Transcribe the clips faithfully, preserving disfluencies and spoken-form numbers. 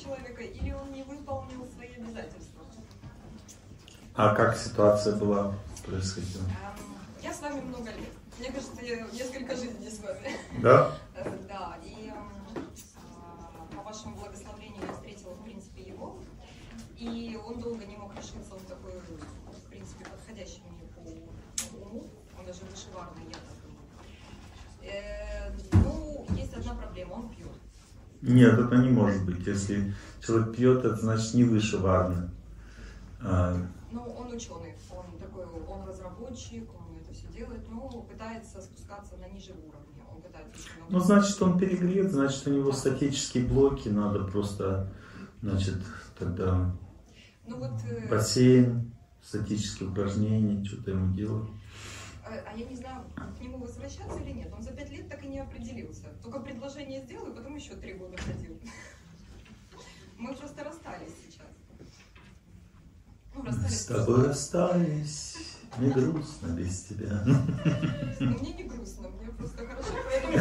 человека, или он не выполнил свои обязательства. А как ситуация была, происходила? Я с вами много лет. Мне кажется, я несколько жизней с вами. Да? Да, и по вашему благословению я встретила, в принципе, его. И он долго не мог решиться, он такой, в принципе, подходящий мне по уму. Он даже вышиварный, я так думаю. Э, ну, есть одна проблема, он пьет. Нет, это не может быть. Если человек пьет, это значит не вышиварный. А... Ну, он ученый, он такой, он разработчик, он это все делает, но пытается спускаться на ниже уровня. Он пытается... Ну, значит, он перегрет, значит, у него статические блоки, надо просто, значит, тогда ну, вот, э... бассейн, статические упражнения, что-то ему делать. А я не знаю, к нему возвращаться или нет. Он за пять лет так и не определился. Только предложение сделал, и потом еще три года ходил. Мы просто расстались сейчас. Ну, расстались. С тобой расстались, мне грустно без тебя. Ну, мне не грустно, мне просто хорошо.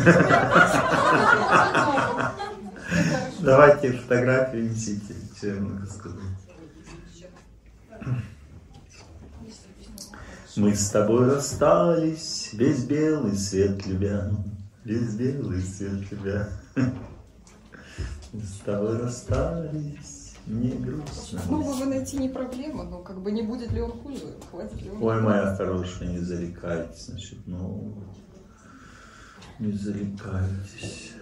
Давайте фотографию несите, что я могу сказать. Мы с тобой расстались, весь белый свет любя, весь белый свет любя. Мы с тобой расстались, мне грустно. Ну, вы найти не проблема, но как бы не будет ли он хуже, хватит ли он. Ой, моя хорошая, не зарекайтесь, значит, ну, не зарекайтесь.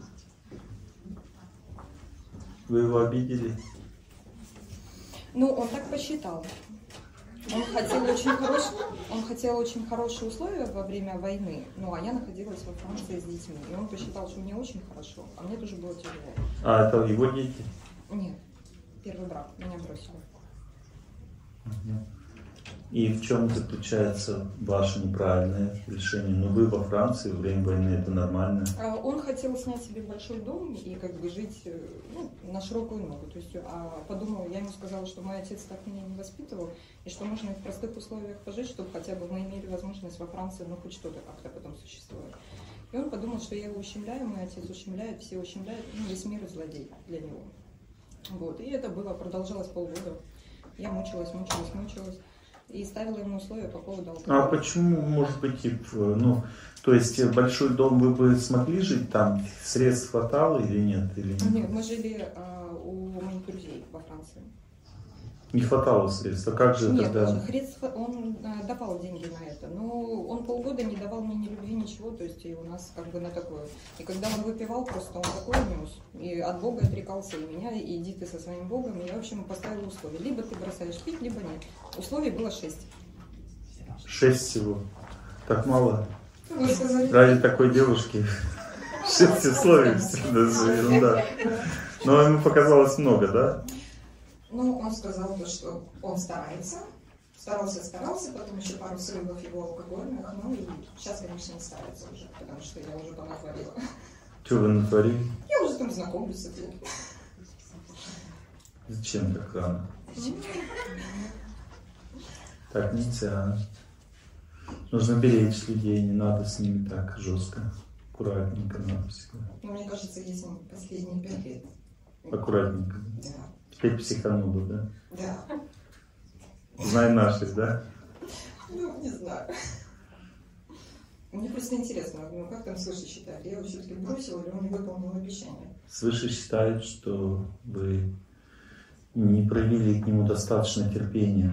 Вы его обидели? Ну, он так посчитал. Он хотел очень хорош... он хотел очень хорошие условия во время войны, ну а я находилась во Франции с детьми, и он посчитал, что мне очень хорошо, а мне тоже было тяжело. А это его дети? Нет, первый брак, меня бросили. Угу. И в чем заключается ваше неправильное решение? Ну вы во Франции, во время войны, это нормально? Он хотел снять себе большой дом и как бы жить, ну, на широкую ногу. То есть, а подумал, я ему сказала, что мой отец так меня не воспитывал, и что можно в простых условиях пожить, чтобы хотя бы мы имели возможность во Франции, ну, хоть что-то как-то потом существует. И он подумал, что я его ущемляю, мой отец ущемляет, все ущемляют, ну, весь мир злодей для него. Вот, и это было, продолжалось полгода. Я мучилась, мучилась, мучилась. И ставила ему условия по поводу алкоголя. А почему, может быть, ну, то есть большой дом вы бы смогли жить там, средств хватало или нет? Или нет? Нет, мы жили а, у моих друзей во Франции. Не хватало средств, а как же нет, тогда? Нет, он а, давал деньги на это, но он полгода не давал мне ни любви, ничего, то есть и у нас как бы на такое. И когда он выпивал, просто он такой нес, и от Бога отрекался, и меня, и иди ты со своим Богом, и я, в общем, поставила условия. Либо ты бросаешь пить, либо нет. Условий было шесть. Шесть всего? Так мало? Вы сказали... Ради такой девушки шесть условий, даже ерунда. Но ему показалось много, да? Ну, он сказал, что он старается, старался, старался, потом еще пару срывов его алкогольных, ну и сейчас, конечно, не старается уже, потому что я уже понатворила. Что вы натворили? Я уже там знакомлюсь с этим. Зачем так рано? Так нельзя. Нужно беречь людей, не надо с ними так жестко. Аккуратненько надо всегда. Ну, мне кажется, если последние пять лет. Аккуратненько. Да. Теперь психанула, да? Да. Знай наших, да? Ну, не знаю. Мне просто интересно, ну как там свыше считали? Я его все-таки бросила, или он не выполнил обещание? Свыше считают, что вы не проявили к нему достаточно терпения.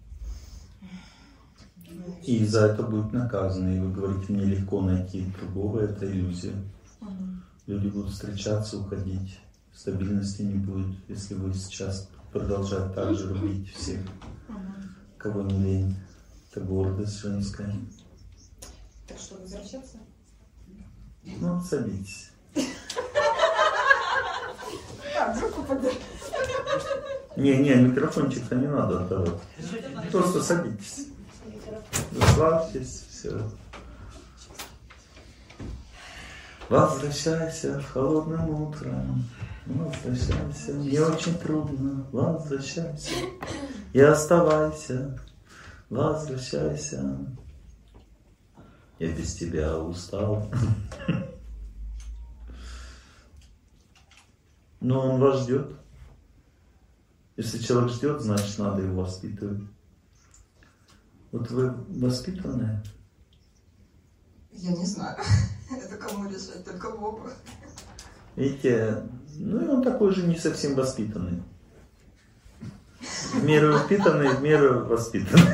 И за это будет наказано. И вы говорите, мне легко найти другого, это иллюзия. Угу. Люди будут встречаться, уходить. Стабильности не будет, если вы сейчас продолжать так же рубить всех, угу. Кого не лень. Это гордость женская. Так что, возвращаться? Ну, садитесь. Так, руку подержи. Не-не, микрофончик-то не надо отдавать. Просто садитесь. Расслабьтесь, все. Возвращайся холодным утром. Возвращайся, мне очень трудно. Возвращайся и оставайся. Возвращайся. Я без тебя устал. Но он вас ждет. Если человек ждет, значит надо его воспитывать. Вот вы воспитанные? Я не знаю. Это кому решать, только Богу. Видите, ну и он такой же не совсем воспитанный. В меру воспитанный, в меру воспитанный.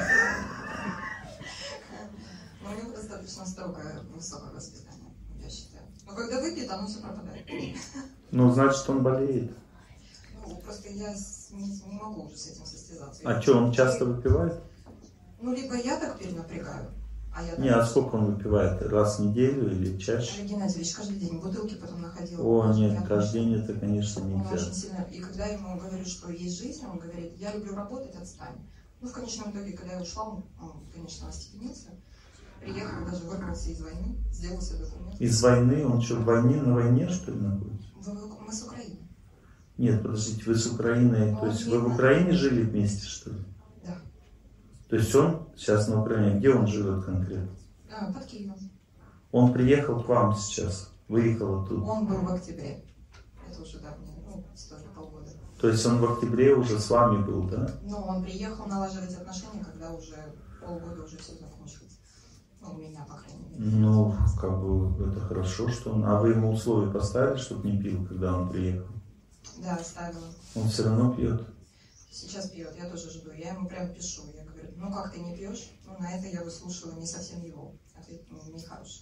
Но у него достаточно строгое, высокое воспитание, я считаю. Но когда выпьет, оно все пропадает. Ну, значит, он болеет. Ну, просто я не, не могу уже с этим состязаться. А что, он часто выпивает? Ну, либо я так перенапрягаю, а я... Не, а сколько он выпивает? Раз в неделю или чаще? Олег Геннадьевич каждый день бутылки потом находил. О, нет, я каждый очень... день это, конечно, Он нельзя. очень сильно... И когда я ему говорю, что есть жизнь, он говорит, я люблю работать, отстань. Ну, в конечном итоге, когда я ушла, он, он конечно, остепенился. Приехал, даже вырвался из войны, сделал себе документы. Из войны? Он что, в войне, на войне, что ли, находится? Мы с Украины. Нет, подождите, вы с Украиной, Но то есть он вы в Украине жили вместе, что ли? Да. То есть он сейчас на Украине, где он живет конкретно? А, под Киевом. Он приехал к вам сейчас, выехал оттуда? Он был в октябре. Это уже давнее, ну, история, полгода. То есть он в октябре уже с вами был, да? Ну, он приехал налаживать отношения, когда уже полгода уже все закончилось. Ну, у меня, по крайней мере. Ну, как бы это хорошо, что он... А вы ему условия поставили, чтобы не пил, когда он приехал? Да, оставила. Он все равно пьет? Сейчас пьет, я тоже жду. Я ему прям пишу. Я говорю, ну как ты не пьешь? Ну, на это я выслушала не совсем его. Ответ ну, нехороший.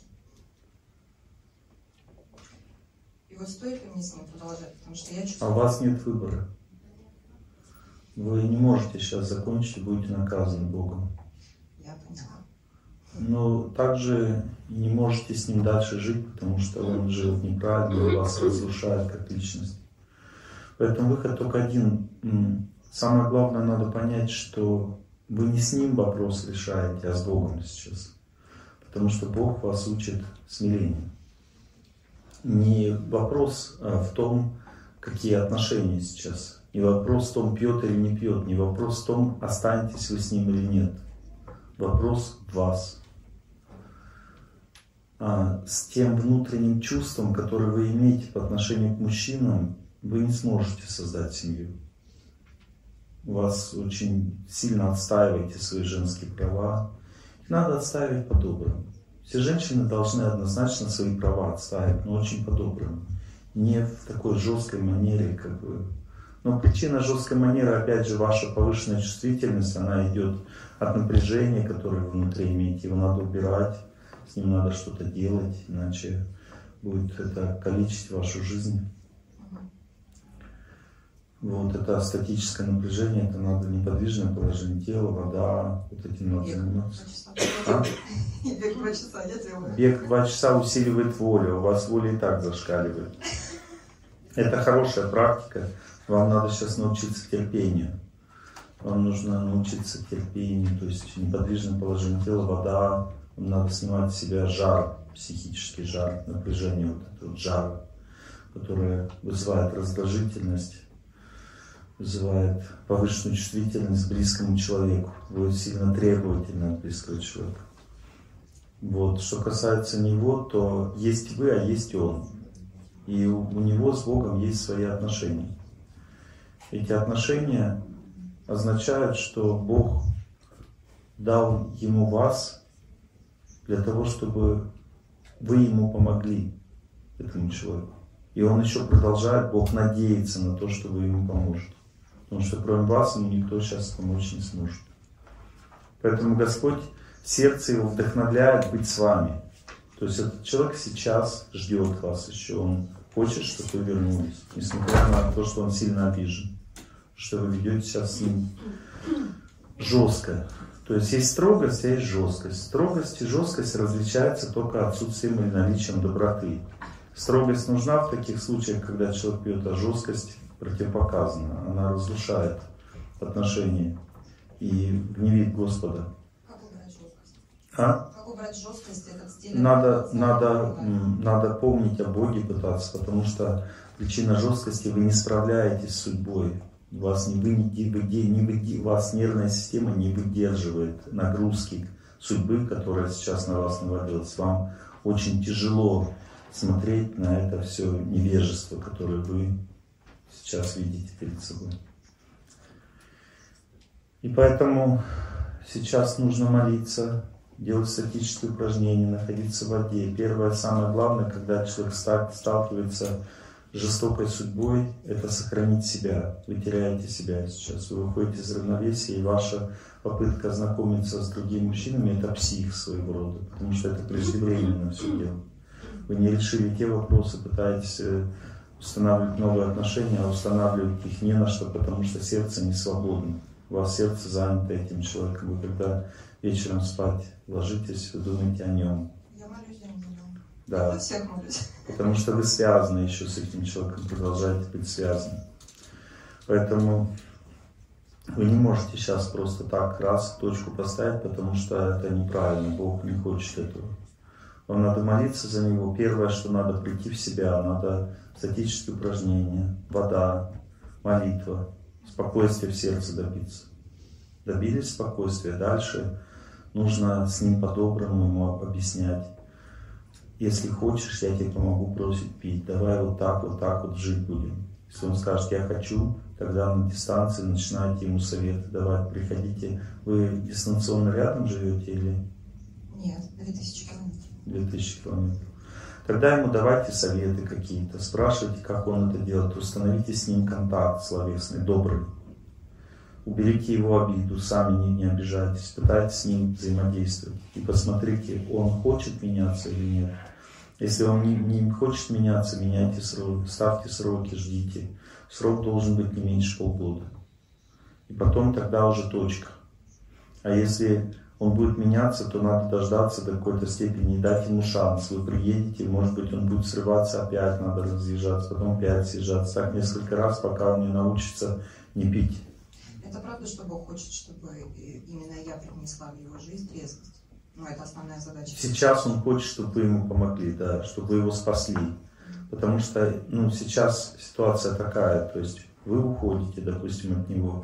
И вот стоит ли мне с ним продолжать? Потому что я чувствую... А у вас нет выбора. Вы не можете сейчас закончить и будете наказаны Богом. Я поняла. Но также не можете с ним дальше жить, потому что он живет неправильно и вас разрушает как личность. Поэтому выход только один. Самое главное, надо понять, что вы не с ним вопрос решаете, а с Богом сейчас. Потому что Бог вас учит смирению. Не вопрос в том, какие отношения сейчас. Не вопрос в том, пьет или не пьет. Не вопрос в том, останетесь вы с ним или нет. Вопрос в вас. А с тем внутренним чувством, которое вы имеете по отношению к мужчинам, вы не сможете создать семью. У вас очень сильно отстаиваете свои женские права. Их надо отстаивать по-доброму. Все женщины должны однозначно свои права отстаивать, но очень по-доброму. Не в такой жесткой манере, как бы. Но причина жесткой манеры, опять же, ваша повышенная чувствительность, она идет от напряжения, которое вы внутри имеете. Его надо убирать, с ним надо что-то делать, иначе будет это калечить вашу жизнь. Вот это статическое напряжение, это надо неподвижное положение тела, вода, вот этим надо заниматься. А? Бег два часа я делаю. Бег два часа усиливает волю, у вас воля и так зашкаливает. Это хорошая практика, вам надо сейчас научиться терпению. Вам нужно научиться терпению, то есть неподвижное положение тела, вода, вам надо снимать с себя жар, психический жар, напряжение, вот этот вот жар, которое вызывает раздражительность, вызывает повышенную чувствительность к близкому человеку, будет сильно требовательно от близкого человека. Вот. Что касается него, то есть вы, а есть он. И у, у него с Богом есть свои отношения. Эти отношения означают, что Бог дал ему вас для того, чтобы вы ему помогли, этому человеку. И он еще продолжает, Бог надеется на то, что вы ему поможете. Потому что кроме вас ему никто сейчас помочь не сможет. Поэтому Господь в сердце его вдохновляет быть с вами. То есть этот человек сейчас ждет вас еще. Он хочет, чтобы вы вернулись. Несмотря на то, что он сильно обижен. Что вы ведете сейчас с ним жестко. То есть есть строгость, а есть жесткость. Строгость и жесткость различаются только отсутствием или наличием доброты. Строгость нужна в таких случаях, когда человек пьет, а жесткость противопоказана. Она разрушает отношения и гневит Господа. Как убрать жесткость? А? Как убрать жесткость? Этот стиль? Надо, надо, надо помнить о Боге пытаться, потому что причина жесткости — вы не справляетесь с судьбой. Вас, не, вы, не, не, не, вас нервная система не выдерживает нагрузки судьбы, которая сейчас на вас навалилась. Вам очень тяжело смотреть на это все невежество, которое вы сейчас видите перед собой. И поэтому сейчас нужно молиться, делать статические упражнения, находиться в воде. Первое, самое главное, когда человек сталкивается с жестокой судьбой, это сохранить себя. Вы теряете себя сейчас, вы выходите из равновесия, и ваша попытка знакомиться с другими мужчинами — это псих своего рода, потому что это преждевременно все дело. Вы не решили те вопросы, пытаетесь устанавливать новые отношения, а устанавливать их не на что, потому что сердце не свободно. У вас сердце занято этим человеком. Вы когда вечером спать ложитесь, вы думаете о нем. Я молюсь за него. Да. Я всех молюсь. Потому что вы связаны еще с этим человеком, продолжаете быть связаны. Поэтому вы не можете сейчас просто так раз точку поставить, потому что это неправильно. Бог не хочет этого. Вам надо молиться за него. Первое, что надо прийти в себя, надо статические упражнения, вода, молитва, спокойствие в сердце добиться. Добились спокойствия, дальше нужно с ним по-доброму ему объяснять. Если хочешь, я тебе помогу бросить пить. Давай вот так, вот так вот жить будем. Если он скажет, я хочу, тогда на дистанции начинайте ему советы давать. Приходите. Вы дистанционно рядом живете или? Нет, две тысячи километров. две тысячи километров. Тогда ему давайте советы какие-то. Спрашивайте, как он это делает. Установите с ним контакт словесный, добрый. Уберите его обиду, сами не, не обижайтесь, пытайтесь с ним взаимодействовать. И посмотрите, он хочет меняться или нет. Если он не, не хочет меняться, меняйте сроки, ставьте сроки, ждите. Срок должен быть не меньше полгода. И потом тогда уже точка. А если он будет меняться, то надо дождаться до какой-то степени и дать ему шанс. Вы приедете, может быть, он будет срываться, опять надо разъезжаться, потом опять съезжаться. Так несколько раз, пока он не научится не пить. Это правда, что Бог хочет, чтобы именно я принесла в его жизнь трезвость? Ну, это основная задача. Сейчас он хочет, чтобы вы ему помогли, да, чтобы вы его спасли. Потому что, ну, сейчас ситуация такая, то есть вы уходите, допустим, от него.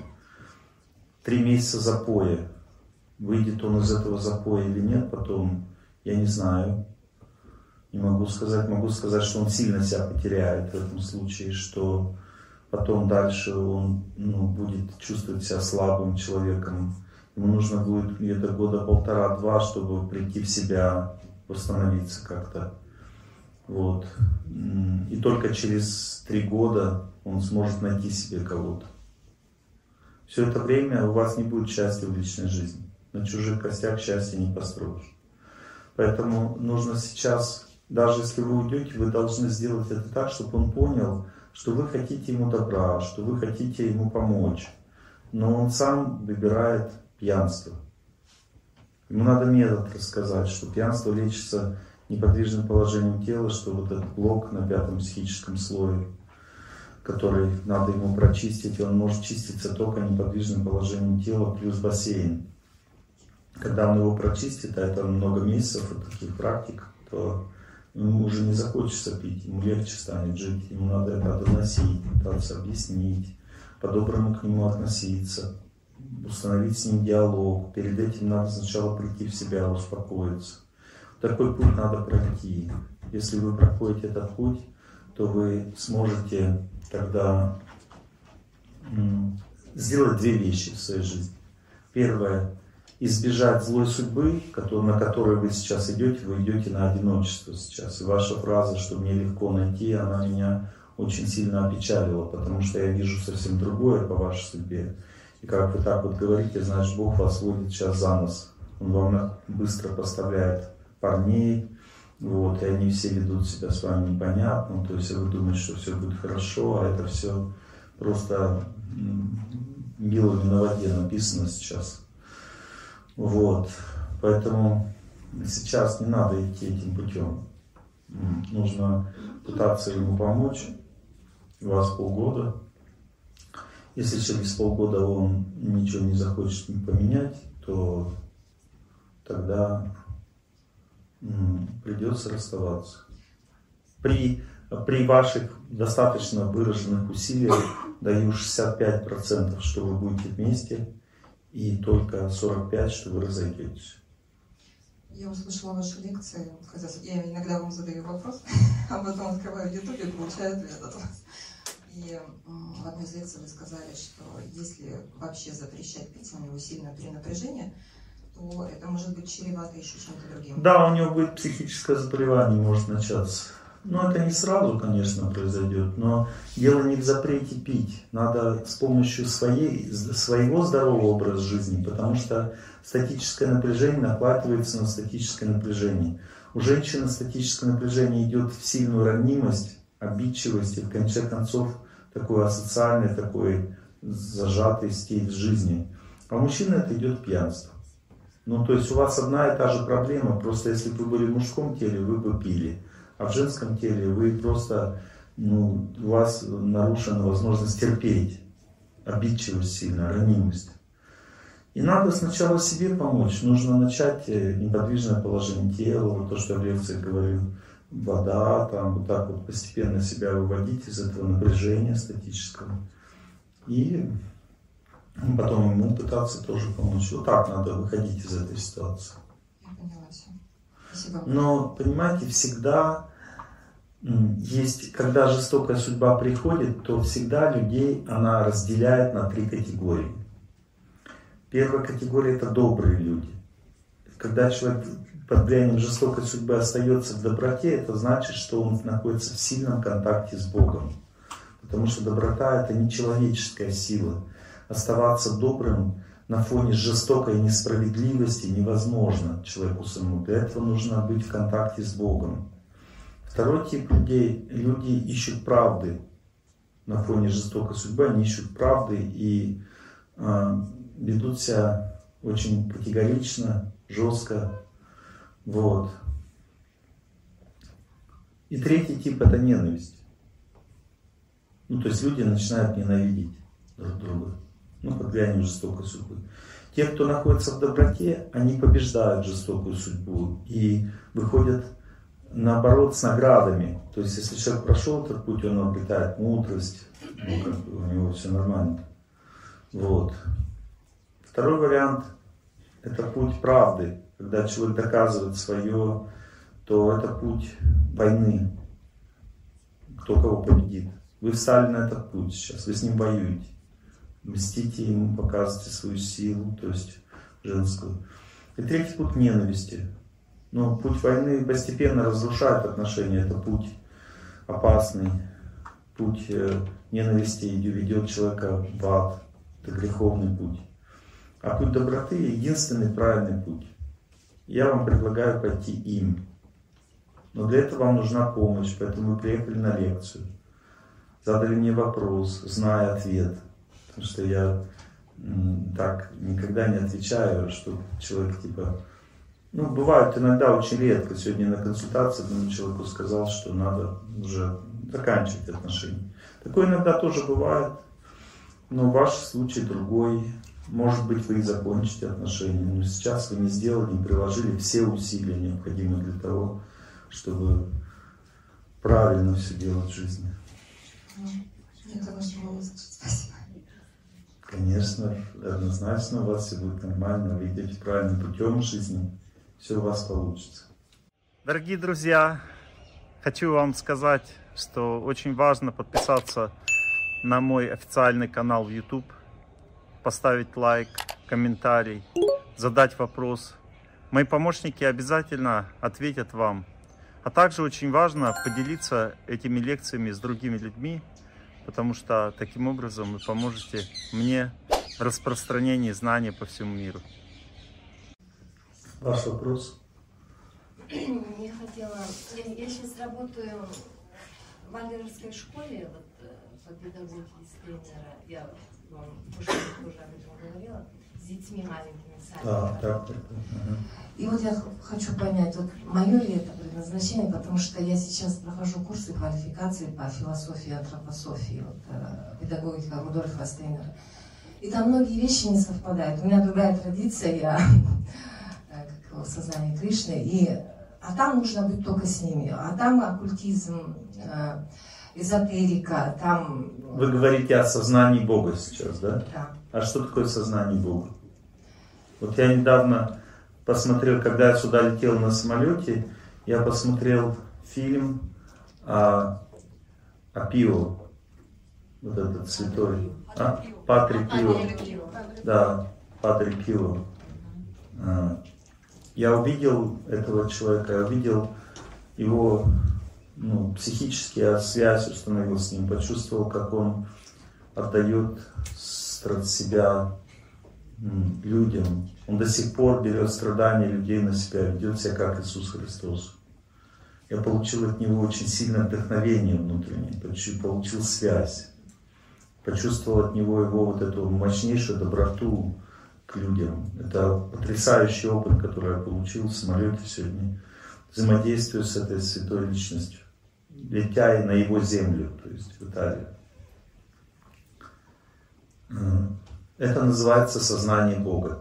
Три месяца запоя. Выйдет он из этого запоя или нет, потом, я не знаю. Не могу сказать. Могу сказать, что он сильно себя потеряет в этом случае, что потом дальше он, ну, будет чувствовать себя слабым человеком. Ему нужно будет где-то года полтора-два, чтобы прийти в себя, восстановиться как-то. Вот. И только через три года он сможет найти себе кого-то. Все это время у вас не будет счастья в личной жизни. На чужих костях счастья не построишь. Поэтому нужно сейчас, даже если вы уйдете, вы должны сделать это так, чтобы он понял, что вы хотите ему добра, что вы хотите ему помочь. Но он сам выбирает пьянство. Ему надо метод рассказать, что пьянство лечится неподвижным положением тела, что вот этот блок на пятом психическом слое, который надо ему прочистить, он может чиститься только неподвижным положением тела плюс бассейн. Когда он его прочистит, а это много месяцев от таких практик, то ему уже не захочется пить, ему легче станет жить, ему надо это доносить, пытаться объяснить, по-доброму к нему относиться, установить с ним диалог. Перед этим надо сначала прийти в себя, успокоиться. Такой путь надо пройти. Если вы проходите этот путь, то вы сможете тогда сделать две вещи в своей жизни. Первое — избежать злой судьбы, на которой вы сейчас идете. Вы идете на одиночество сейчас. И ваша фраза, что мне легко найти, она меня очень сильно опечалила, потому что я вижу совсем другое по вашей судьбе. И как вы так вот говорите, значит, Бог вас водит сейчас за нос. Он вам быстро поставляет парней, вот, и они все ведут себя с вами непонятно. То есть вы думаете, что все будет хорошо, а это все просто милыми на воде написано сейчас. Вот, поэтому сейчас не надо идти этим путем. Нужно пытаться ему помочь. У вас полгода. Если через полгода он ничего не захочет поменять, то тогда придется расставаться. При, при ваших достаточно выраженных усилиях даю шестьдесят пять процентов, что вы будете вместе, и только сорок пять процентов, что вы разойдетесь. Я услышала ваши лекции, я иногда вам задаю вопрос, а потом открываю YouTube и получаю ответ от вас. И в одной из лекций вы сказали, что если вообще запрещать пить, у него сильное перенапряжение, то это может быть чревато еще чем-то другим. Да, у него будет психическое заболевание, может начаться. Но это не сразу, конечно, произойдет. Но дело не в запрете пить. Надо с помощью своей, своего здорового образа жизни, потому что статическое напряжение накладывается на статическое напряжение. У женщины статическое напряжение идет в сильную ранимость, обидчивость и в конце концов такой асоциальный, такой зажатый стиль в жизни. А у мужчины это идет пьянство. Ну, то есть у вас одна и та же проблема, просто если бы вы были в мужском теле, вы бы пили. А в женском теле вы просто, ну, у вас нарушена возможность терпеть, обидчивость сильно, ранимость. И надо сначала себе помочь. Нужно начать неподвижное положение тела, вот то, что я в лекции говорил, вода, там вот так вот постепенно себя выводить из этого напряжения статического. И потом ему пытаться тоже помочь. Вот так надо выходить из этой ситуации. Я поняла все. Спасибо. Но, понимаете, всегда есть, когда жестокая судьба приходит, то всегда людей она разделяет на три категории. Первая категория — это добрые люди. Когда человек под влиянием жестокой судьбы остается в доброте, это значит, что он находится в сильном контакте с Богом. Потому что доброта — это не человеческая сила. Оставаться добрым на фоне жестокой несправедливости невозможно человеку самому. Для этого нужно быть в контакте с Богом. Второй тип людей, люди ищут правды. На фоне жестокой судьбы они ищут правды и э, ведут себя очень категорично, жестко. Вот. И третий тип — это ненависть. Ну, то есть люди начинают ненавидеть друг друга. Ну, под влиянием жестокой судьбы. Те, кто находится в доброте, они побеждают жестокую судьбу и выходят наоборот с наградами. То есть, если человек прошел этот путь, он обретает мудрость, ну, как бы у него все нормально. Вот. Второй вариант — это путь правды. Когда человек доказывает свое, то это путь войны. Кто кого победит. Вы встали на этот путь сейчас, вы с ним воюете. Мстите ему, показывайте свою силу, то есть женскую. И третий путь — ненависти. Но путь войны постепенно разрушает отношения. Это путь опасный. Путь ненависти ведет человека в ад. Это греховный путь. А путь доброты — единственный правильный путь. Я вам предлагаю пойти им. Но для этого вам нужна помощь, поэтому вы приехали на лекцию. Задали мне вопрос, зная ответ. Потому что я так никогда не отвечаю, что человек типа... Ну, бывает иногда, очень редко. Сегодня на консультации одному человеку сказал, что надо уже заканчивать отношения. Такое иногда тоже бывает. Но ваш случай другой. Может быть, вы и закончите отношения. Но сейчас вы не сделали, не приложили все усилия, необходимые для того, чтобы правильно все делать в жизни. Я думаю, что могу сказать спасибо. Конечно, однозначно у вас все будет нормально. Вы идете правильным путем в жизни. Все у вас получится. Дорогие друзья, хочу вам сказать, что очень важно подписаться на мой официальный канал в YouTube, поставить лайк, комментарий, задать вопрос. Мои помощники обязательно ответят вам. А также очень важно поделиться этими лекциями с другими людьми, потому что таким образом вы поможете мне в распространении знаний по всему миру. Ваш вопрос? Я хотела... Я, я сейчас работаю в Ангельской школе, вот, по педагогике с тренера. Я вам уже тоже об этом говорила. С детьми маленькими сами. Да, так, так, так. И вот я хочу понять, вот мое ли это предназначение, потому что я сейчас прохожу курсы квалификации по философии и антропософии, вот, педагогика Рудольфа Стейнера. И там многие вещи не совпадают. У меня другая традиция, я как в сознании Кришны, и, а там нужно быть только с ними. А там оккультизм, эзотерика, там... Вы говорите о сознании Бога сейчас, да? Да. А что такое сознание Бога? Вот я недавно посмотрел, когда я сюда летел на самолете, я посмотрел фильм о, о Пио. вот этот святой, а? Падре Пио. Да, Падре Пио. Я увидел этого человека, я увидел его, ну, психически связь установил с ним, почувствовал, как он отдает себя людям. Он до сих пор берет страдания людей на себя, ведет себя как Иисус Христос. Я получил от него очень сильное вдохновение внутреннее, получил связь, почувствовал от него его вот эту мощнейшую доброту к людям. Это потрясающий опыт, который я получил в самолете сегодня, взаимодействуя с этой святой личностью, летя на его землю, то есть в Италию. Это называется сознание Бога.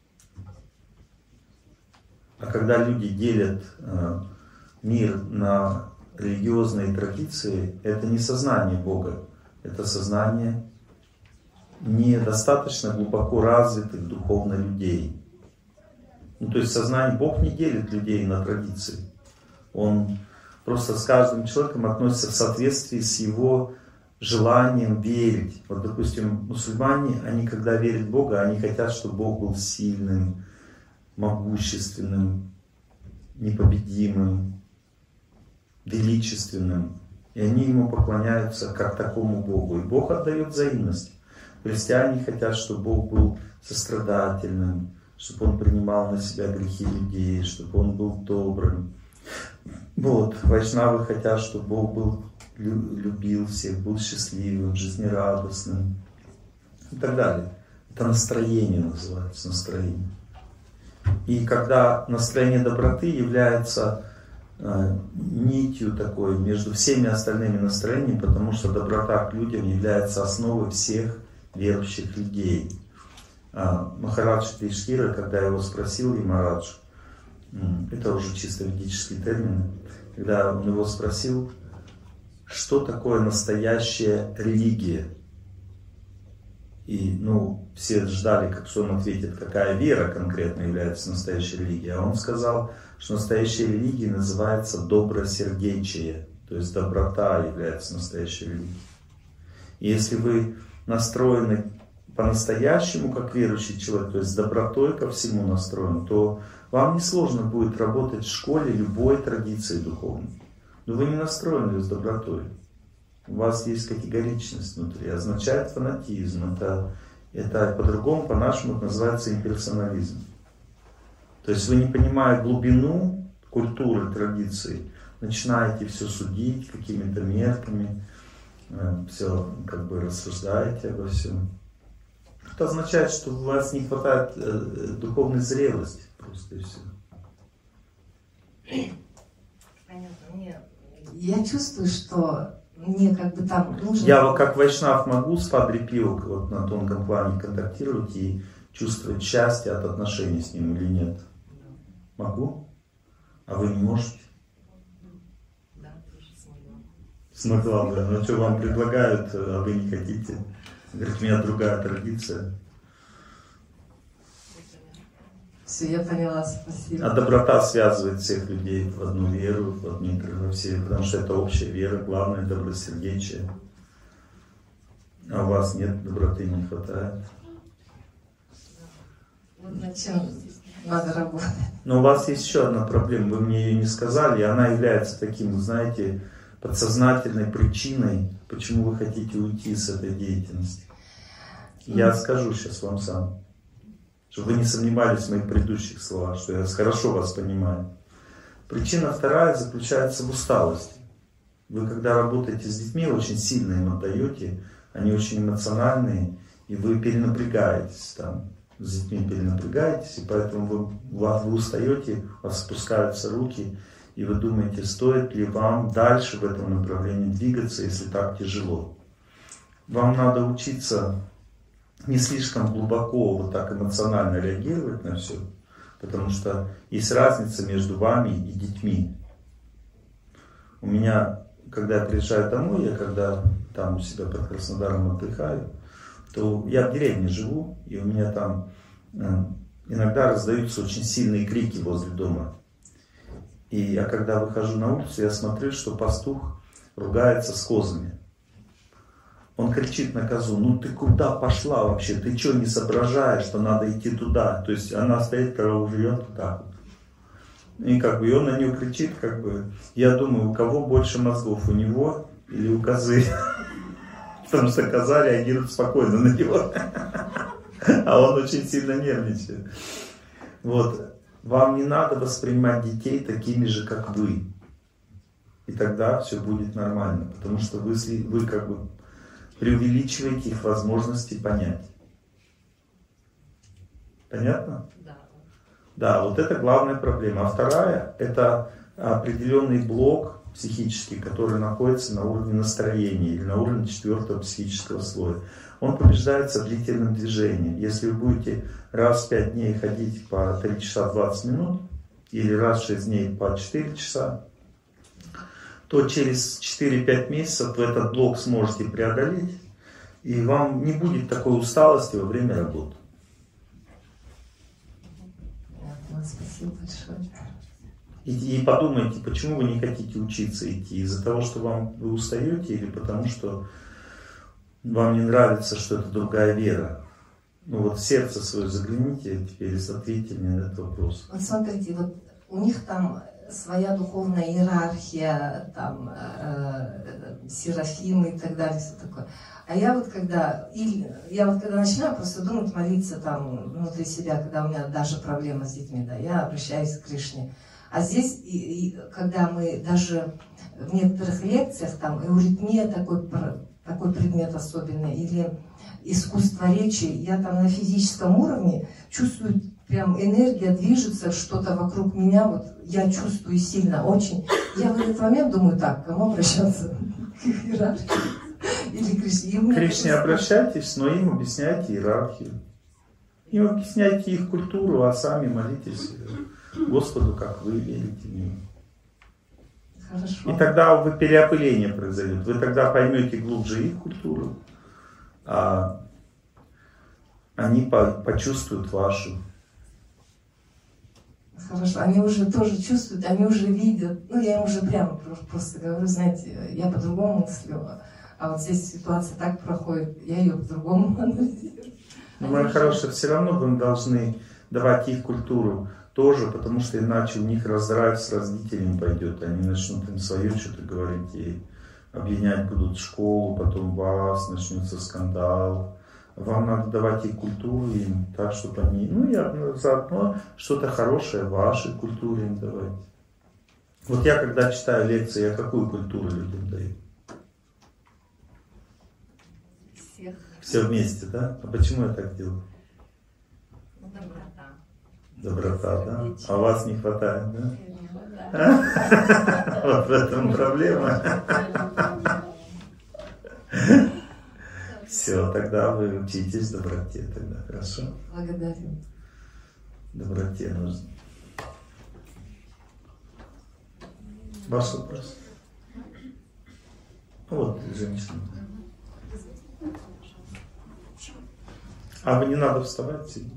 А когда люди делят мир на религиозные традиции, это не сознание Бога, это сознание недостаточно глубоко развитых духовно людей. Ну, то есть сознание, Бог не делит людей на традиции. Он просто с каждым человеком относится в соответствии с его желанием верить. Вот, допустим, мусульмане, они когда верят в Бога, они хотят, чтобы Бог был сильным, могущественным, непобедимым, величественным. И они ему поклоняются как такому Богу. И Бог отдает взаимность. Христиане хотят, чтобы Бог был сострадательным, чтобы Он принимал на себя грехи людей, чтобы Он был добрым. Вот. Вайшнавы хотят, чтобы Бог был, любил всех, был счастливым, жизнерадостным и так далее. Это настроение называется, настроение. И когда настроение доброты является э, нитью такой между всеми остальными настроениями, потому что доброта к людям является основой всех верующих людей. А Махарадж Юдхиштира, когда я его спросил, и Марадж, это уже чисто ведический термин, когда он его спросил, что такое настоящая религия. И, ну, все ждали, как что он ответит, какая вера конкретно является настоящей религией. А он сказал, что настоящая религия называется добросердечие, то есть доброта является настоящей религией. И если вы настроены по-настоящему, как верующий человек, то есть с добротой ко всему настроен, то вам несложно будет работать в школе любой традиции духовной. Но вы не настроены с добротой. У вас есть категоричность внутри, означает фанатизм. Это, это по-другому, по-нашему, это называется имперсонализм. То есть вы, не понимая глубину культуры, традиций, начинаете все судить какими-то мерками, все как бы рассуждаете обо всем. Это означает, что у вас не хватает э, духовной зрелости просто и все. Понятно, мне... Я чувствую, что мне как бы там нужно... Я вот как вайшнав могу с Падре Пио вот на тонком плане контактировать и чувствовать счастье от отношений с ним или нет? Могу? А вы не можете? Да, тоже смогла. Смогла, да. Ну что вам предлагают, а вы не хотите? Говорит, у меня другая традиция. Все, я поняла, спасибо. А доброта связывает всех людей в одну веру, в одну во все, потому что это общая вера, главное добросердечие. А у вас нет доброты, не хватает. Вот над чем надо работать. Но у вас есть еще одна проблема, вы мне ее не сказали, и она является таким, знаете, подсознательной причиной, почему вы хотите уйти с этой деятельности. Я скажу сейчас вам сам, чтобы вы не сомневались в моих предыдущих словах, что я хорошо вас понимаю. Причина вторая заключается в усталости. Вы когда работаете с детьми, очень сильно им отдаете, они очень эмоциональные, и вы перенапрягаетесь там, с детьми перенапрягаетесь, и поэтому вы, вы устаете, у вас спускаются руки, и вы думаете, стоит ли вам дальше в этом направлении двигаться, если так тяжело. Вам надо учиться не слишком глубоко вот так эмоционально реагировать на все, потому что есть разница между вами и детьми. У меня, когда я приезжаю домой, я когда там у себя под Краснодаром отдыхаю, то я в деревне живу, и у меня там э, иногда раздаются очень сильные крики возле дома. И я когда выхожу на улицу, я смотрю, что пастух ругается с козами. Он кричит на козу: ну ты куда пошла вообще? Ты что, не соображаешь, что надо идти туда? То есть она стоит, корову живет вот так вот. И как бы и он на нее кричит, как бы. Я думаю, у кого больше мозгов, у него или у козы? Потому что коза реагирует спокойно на него. А он очень сильно нервничает. Вот. Вам не надо воспринимать детей такими же, как вы. И тогда все будет нормально. Потому что вы, вы как бы преувеличиваете их возможности понять. Понятно? Да. Да, вот это главная проблема. А вторая, это определенный блок психический, который находится на уровне настроения или на уровне четвертого психического слоя. Он побеждается длительным движением. Если вы будете раз в пять дней ходить по три часа двадцать минут, или раз в шесть дней по четыре часа, то через четыре-пять месяцев вы этот блок сможете преодолеть, и вам не будет такой усталости во время работы. Спасибо большое. И, и подумайте, почему вы не хотите учиться идти? Из-за того, что вам вы устаете, или потому что вам не нравится, что это другая вера? Ну вот в сердце свое загляните теперь, ответьте мне на этот вопрос. Вот смотрите, вот у них там своя духовная иерархия, там э, э, серафимы и так далее, все такое. А я вот когда, и, я вот когда начинаю просто думать, молиться там внутри себя, когда у меня даже проблема с детьми, да, я обращаюсь к Кришне. А здесь, и, и, когда мы даже в некоторых лекциях, там, эуритмия такой, такой предмет особенный, или искусство речи, я там на физическом уровне чувствую, прям энергия движется, что-то вокруг меня, вот я чувствую сильно, очень. Я в этот момент думаю, так, к кому обращаться? К иерархии? Или Кришне? К Кришне обращайтесь, но им объясняйте иерархию. Им объясняйте их культуру, а сами молитесь Господу, как вы верите в Него. Хорошо. И тогда вы переопыление произойдет. Вы тогда поймете глубже их культуру, а они по почувствуют вашу. Хорошо, они уже тоже чувствуют, они уже видят. Ну, я им уже прямо просто говорю, знаете, я по-другому мыслю, а вот здесь ситуация так проходит, я ее по-другому анализирую. Но, моя хорошая, все равно вы должны давать их культуру тоже, потому что иначе у них раздрайв с родителями пойдет. Они начнут им свое что-то говорить и обвинять будут школу, потом вас, начнется скандал. Вам надо давать их культуру им так, чтобы они... Ну, я заодно что-то хорошее в вашей культуре им давать. Вот я, когда читаю лекции, я какую культуру людям даю? Всех. Все вместе, да? А почему я так делаю? Доброта. Доброта, да? А у вас не хватает, да? Не хватает. Вот в этом проблема. Все, тогда вы учитесь доброте, тогда хорошо? Благодарю. Доброте нужно. Ваш вопрос? Вот, женщина. А вы не надо вставать сидеть?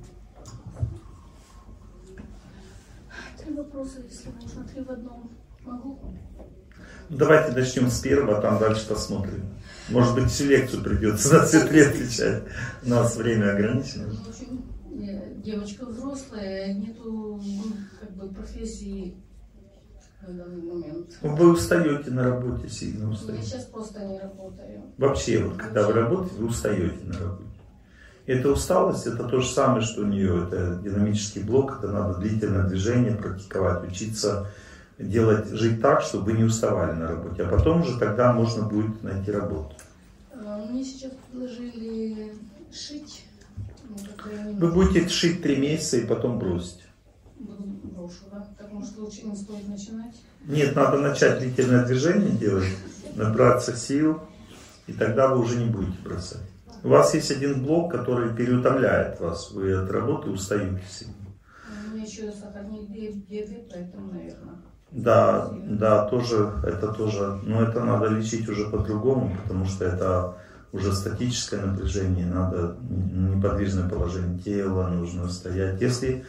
Три вопроса, если можно, три в одном. Могу? Давайте начнем с первого, а там дальше посмотрим. Может быть, всю лекцию придется на все три отвечать. У нас время ограничено. Очень, девочка взрослая, нету как бы профессии в данный момент. Вы устаете на работе, сильно Я устаете. сейчас просто не работаю. Вообще, вот когда вы работаете, вы устаете на работе. Эта усталость, это то же самое, что у нее, это динамический блок, это надо длительное движение практиковать, учиться делать, жить так, чтобы вы не уставали на работе. А потом уже тогда можно будет найти работу. Мне сейчас предложили шить. Вы будете шить три месяца и потом бросить. Брошу, да? Так может лучше не стоит начинать? Нет, надо начать длительное движение делать, набраться сил, и тогда вы уже не будете бросать. У вас есть один блок, который переутомляет вас. Вы от работы устаете сильно. У меня еще сахарный диабет, поэтому, наверное. Да, да, тоже, это тоже, но это надо лечить уже по-другому, потому что это уже статическое напряжение, надо неподвижное положение тела, нужно стоять. Если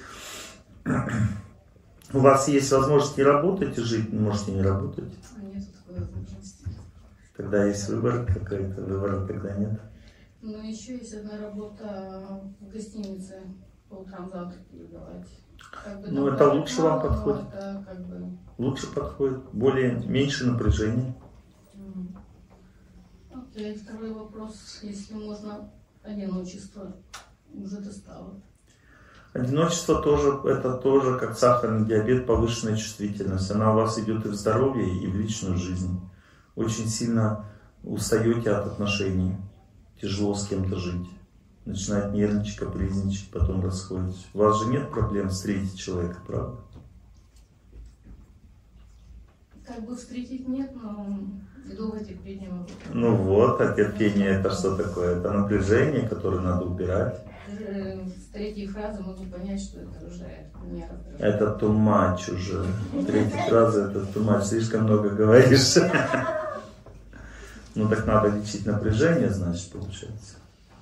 у вас есть возможность не работать и жить, можете не работать. А нет такой возможности. Когда есть выбор какой-то, выбора когда нет. Ну, еще есть одна работа в гостинице, по утрам завтраки давать. Как бы, Ну, там это платят лучше вам мало, но подходит. это как бы... Лучше подходит, более, меньше напряжения. м. Окей, второй вопрос. Если можно, одиночество уже достало. Одиночество тоже, это тоже как сахарный диабет, повышенная чувствительность. Она у вас идет и в здоровье, и в личную жизнь. Очень сильно устаете от отношений. Тяжело с кем-то жить. Начинает нервничать, капризничать, потом расходитесь. У вас же нет проблем встретить человека, правда? Как бы встретить нет, но долго терпеть не могу. Ну вот, а терпение это что такое? Это напряжение, которое надо убирать. Даже с третьей фразы могу понять, что это уже не раздражает. Это too much уже. Третья фраза это too much. Слишком много говоришь. Ну так надо лечить напряжение, значит, получается.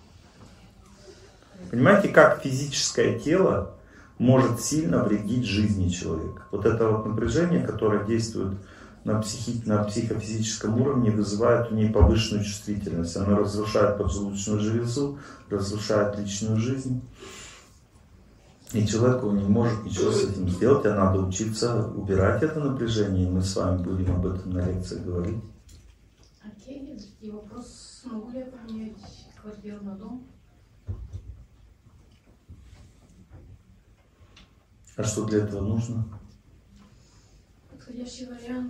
Понимаете, как физическое тело может сильно вредить жизни человека? Вот это вот напряжение, которое действует на, психи... на психофизическом уровне, вызывает у нее повышенную чувствительность. Она разрушает поджелудочную железу, разрушает личную жизнь. И человек не может ничего с этим сделать, а надо учиться убирать это напряжение. И мы с вами будем об этом на лекции говорить. Окей, и вопрос, могу ли я поменять квартиру на дом? А что для этого нужно? Подходящий вариант.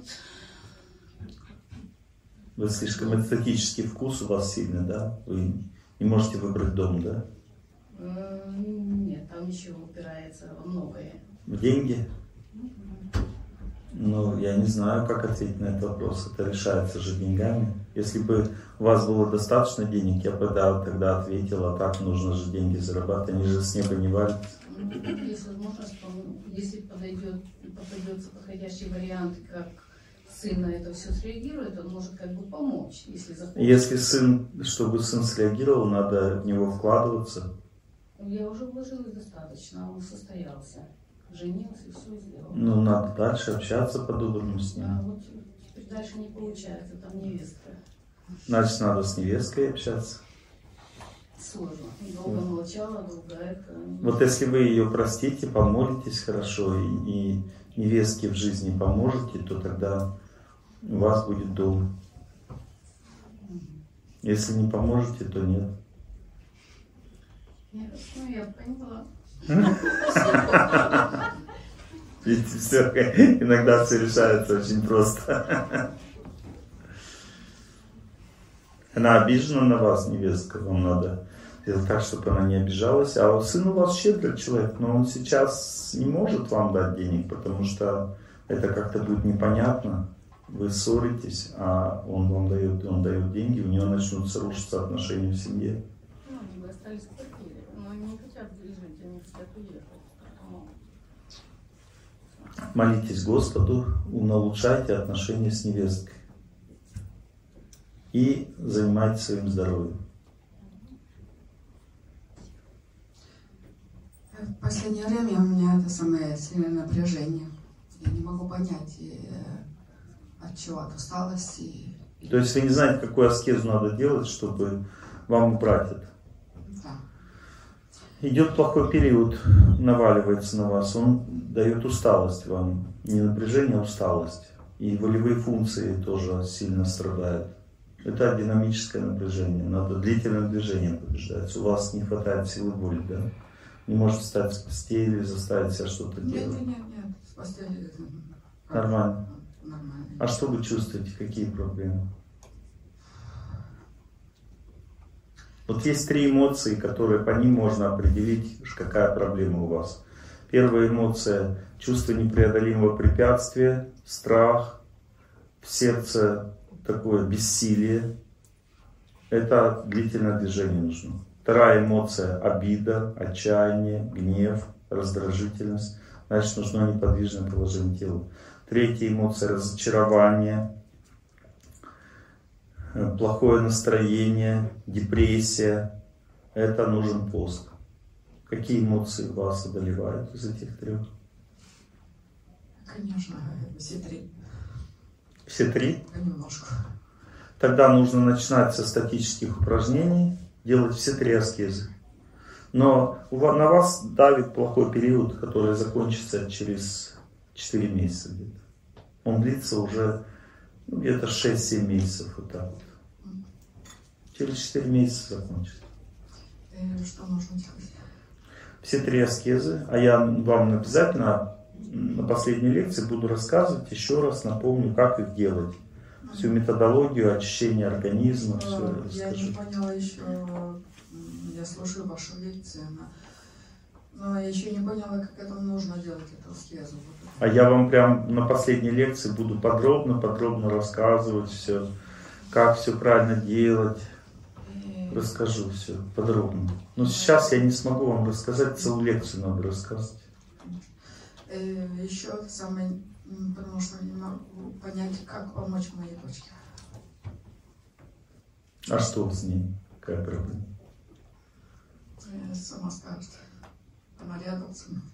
Вы слишком эстетический вкус у вас сильный, да? Вы не можете выбрать дом, да? Э, Нет, там еще упирается во многое. В деньги? Ну, я не знаю, как ответить на этот вопрос. Это решается же деньгами. Если бы у вас было достаточно денег, я бы да, тогда ответила, а так нужно же деньги зарабатывать, они же с неба не валят. Есть возможность, то, если подойдет, попадется подходящий вариант, как сын на это все среагирует, он может как бы помочь, если захочет. Если сын, чтобы сын среагировал, надо в него вкладываться. Я уже вложилась достаточно, он состоялся. Женился и все сделал. Ну, надо дальше общаться по-доброму с ним. А вот теперь дальше не получается, там невестка. Значит, надо с невесткой общаться. Сложно. Долго молчала, долго это. Вот если вы ее простите, помолитесь хорошо и, и невестке в жизни поможете, то тогда у вас будет дом. Если не поможете, то нет. Нет, ну я поняла. Видите, все, иногда все решается очень просто. Она обижена на вас, невестка, вам надо сделать так, чтобы она не обижалась. А сын у вас щедрый человек, но он сейчас не может вам дать денег, потому что это как-то будет непонятно. Вы ссоритесь, а он вам дает, он дает деньги, у него начнутся рушиться отношения в семье. Ну, они бы остались в квартире, но они не хотят жить, они хотят уехать. Поэтому... Молитесь Господу, улучшайте отношения с невесткой. И занимайтесь своим здоровьем. В последнее время у меня это самое сильное напряжение. Я не могу понять, от чего, от усталости. То есть вы не знаете, какую аскезу надо делать, чтобы вам убрать это? Да. Идет плохой период, наваливается на вас, он дает усталость вам. Не напряжение, а усталость. И волевые функции тоже сильно страдают. Это динамическое напряжение. Надо длительное движение побеждать. У вас не хватает силы воли, да? Не можете встать с постели, заставить себя что-то Нет, делать. нет, нет, нет, с постели. Нормально. Нормально. А что вы чувствуете? Какие проблемы? Вот есть три эмоции, которые по ним можно определить, какая проблема у вас. Первая эмоция – чувство непреодолимого препятствия, страх, в сердце такое бессилие. Это длительное движение нужно. Вторая эмоция – обида, отчаяние, гнев, раздражительность. Значит, нужно неподвижное положение тела. Третья эмоция – разочарование, плохое настроение, депрессия. Это нужен пост. Какие эмоции вас одолевают из этих трех? Конечно, все три. Все три? Немножко. тогда нужно начинать со статических упражнений, делать все три аскезы. Но на вас давит плохой период, который закончится через четыре месяца где-то. Он длится уже ну, где-то шесть-семь месяцев, вот так вот. Через четыре месяца закончится. И что нужно делать? Все три аскезы, а я вам обязательно на последней лекции буду рассказывать, еще раз напомню, как их делать. Всю методологию очищения организма, все Я расскажу. не поняла еще, я слушаю вашу лекцию, но я еще не поняла, как это нужно делать, эту аскезу. А я вам прям на последней лекции буду подробно-подробно рассказывать все, как все правильно делать. Расскажу все подробно. Но сейчас я не смогу вам рассказать, целую лекцию надо рассказывать. Еще самое, потому что не могу понять, как помочь моей дочке. А что с ней? Какая проблема? Сама скажет. Она рядом со мной.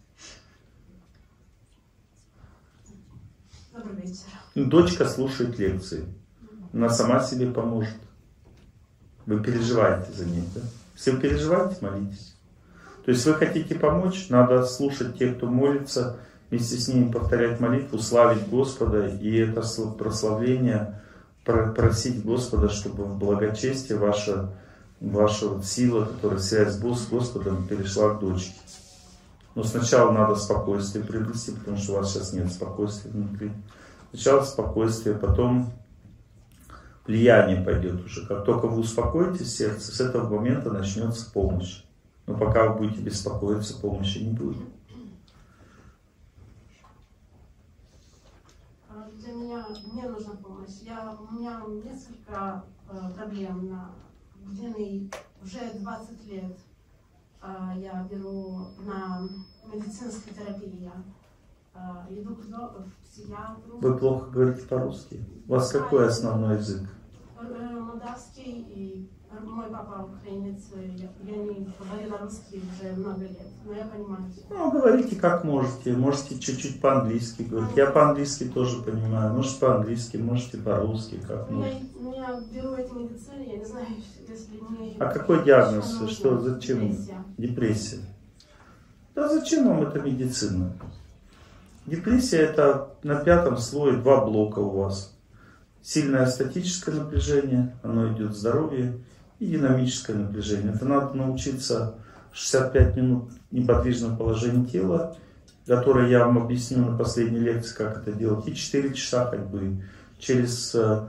Добрый вечер. Дочка слушает лекции. Она сама себе поможет. Вы переживаете за ней, да? Если вы переживаете, молитесь. То есть вы хотите помочь, надо слушать тех, кто молится, вместе с ними повторять молитву, славить Господа, и это прославление просить Господа, чтобы в благочестие ваша, ваша сила, которая связь с Господом, перешла к дочке. Но сначала надо спокойствие приобрести, потому что у вас сейчас нет спокойствия внутри. Сначала спокойствие, потом влияние пойдет уже. Как только вы успокоите сердце, с этого момента начнется помощь. Но пока вы будете беспокоиться, помощи не будет. Для меня, мне нужна помощь. Я, у меня несколько э, проблем на длины, уже двадцать лет э, я беру на медицинскую терапию. Э, иду к, к психиатру. Вы плохо говорите по-русски? У вас какой основной язык? Молдавский, и мой папа украинец. Я, я не говорила русский уже много лет, но я понимаю. Ну, говорите как можете. Можете чуть-чуть по-английски говорить. Я по-английски тоже понимаю. Может по-английски, можете по-русски, как Ну, можете. я, ну, я беру эти медицины, я не знаю, если мне... А какой диагноз? Что, Что, зачем? Депрессия. Депрессия. Да зачем вам эта медицина? Депрессия это на пятом слое два блока у вас. Сильное статическое напряжение, оно идет в здоровье, и динамическое напряжение. Это надо научиться шестьдесят пять минут в неподвижном положении тела, которое я вам объясню на последней лекции, как это делать, и четыре часа ходьбы. Через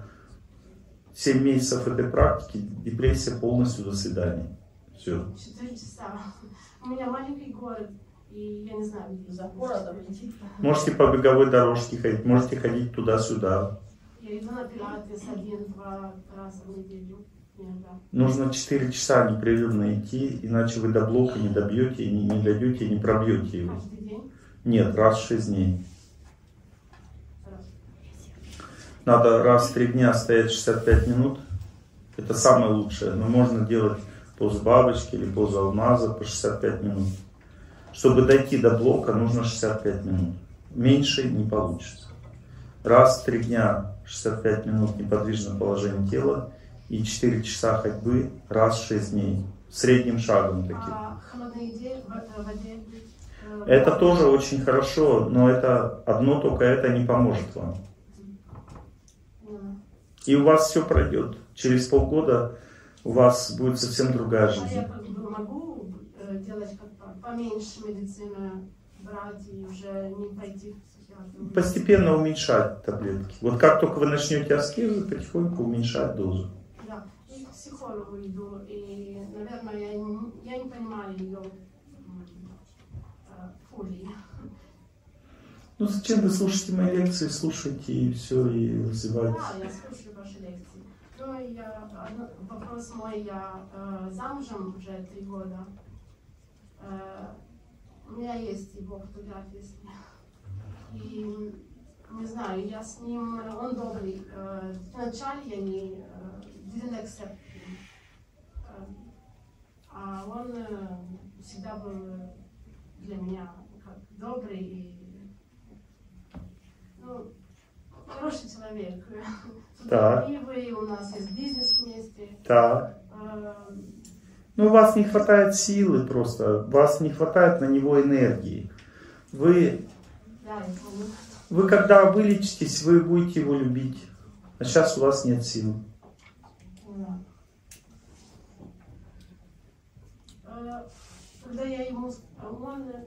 семь месяцев этой практики депрессия полностью до свидания. Все. четыре часа. У меня маленький город, и я не знаю, где за городом идти. Можете по беговой дорожке ходить, можете ходить туда-сюда. Я иду на пилатес один-два раза в неделю. Иногда. Нужно четыре часа непрерывно идти, иначе вы до блока не добьете, не, не дойдете, не пробьете его. Каждый день? Нет, раз в шесть дней. Раз. Надо раз в три дня стоять шестьдесят пять минут. Это самое лучшее. Но можно делать позу бабочки или позу алмаза по шестьдесят пять минут. Чтобы дойти до блока, нужно шестьдесят пять минут. Меньше не получится. Раз в три дня шестьдесят пять минут неподвижное положение тела и четыре часа ходьбы раз в шесть дней. Средним шагом таким. А холодные идеи в воде? Это тоже очень хорошо, но это одно только это не поможет вам. И у вас все пройдет. Через полгода у вас будет совсем другая А жизнь. я могу делать как-то поменьше медицины, брать и уже не пойти к психиатру? Постепенно уменьшать таблетки. Вот как только вы начнете аскезу, потихоньку уменьшать дозу. Да, и к психологу иду, и, наверное, я не, я не понимаю ее э, фулли. Ну зачем вы слушаете мои лекции, слушайте и все, и развивайтесь. Да, я слушаю ваши лекции. Ну, я, вопрос мой, я э, замужем уже три года. Э, у меня есть его фотографии с ним. И не знаю, я с ним, он добрый. Э, вначале я не э, didn't accept him. Э, а он э, всегда был для меня как добрый и ну, хороший человек. Так. Трудолюбивый, у нас есть бизнес вместе. Так. Э, Ну, у вас не хватает силы просто, у вас не хватает на него энергии. Вы, Да, я помню. вы когда вылечитесь, вы будете его любить. А сейчас у вас нет сил. Да. Э, Когда я ему... с- Он э,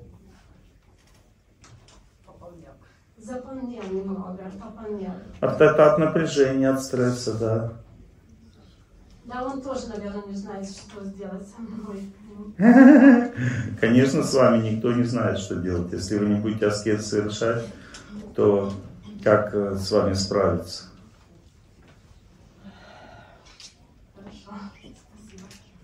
заполнил немного, пополнил. От, это от напряжения, от стресса, да. Да, он тоже, наверное, не знает, что сделать со мной. Конечно, с вами никто не знает, что делать. Если вы не будете аскез совершать, то как э, с вами справиться? Хорошо, спасибо.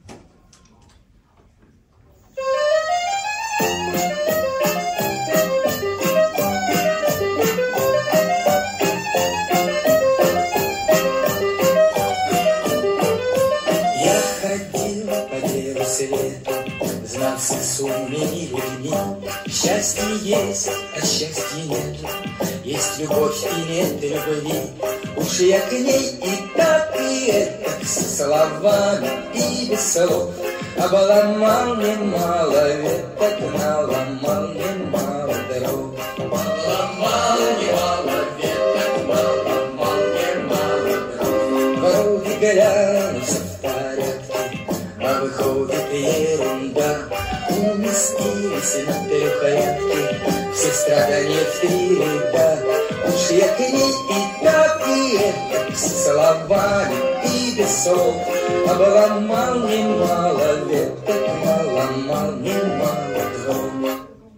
Я ходил по белу свету, знал с сумными людьми. Счастье есть, а счастья нет. Есть любовь и нет любви. Уж я к ней и так, и этак, с словами и без слов. Обломал немало веток, наломал немало дров. Обломал немало веток, наломал немало дров. Вроде гляну, все в порядке, а выходит ерунда. Уместились на трехрядке все страдания в три ряда. Уж я к ней и так, и этак, с словами и без слов. Обломал немало веток, наломал немало дров.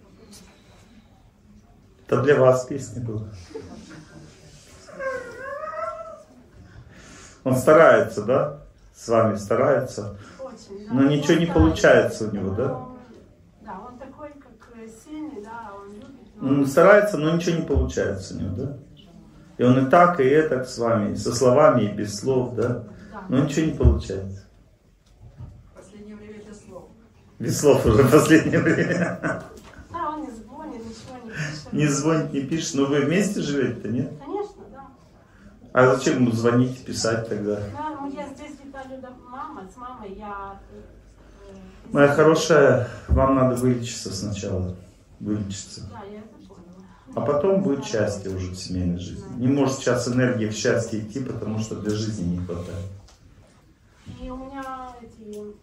Это для вас песня была. Он старается, да? С вами старается. Очень, да. Но ничего не Он получается у него, но да? он- Да, он такой, как э, сильный, да, он любит. но- Он старается, но ничего не получается у него, да? И он и так, и этак с вами, и со словами, и без слов, да? Да. Но ничего не получается. В последнее время без слов. Без слов уже в последнее время. Да, он не звонит, ничего не пишет. Не звонит, не пишет. Но вы вместе живете-то, нет? Конечно, да. А зачем ему звонить, писать тогда? Да, ну я здесь летаю до мамы, с мамой я... э, э, Моя хорошая, вам надо вылечиться сначала. Вылечиться. Да, я это поняла. А потом будет счастье уже в семейной жизни. Не может сейчас энергия в счастье идти, потому что для жизни не хватает. И у меня эти... э,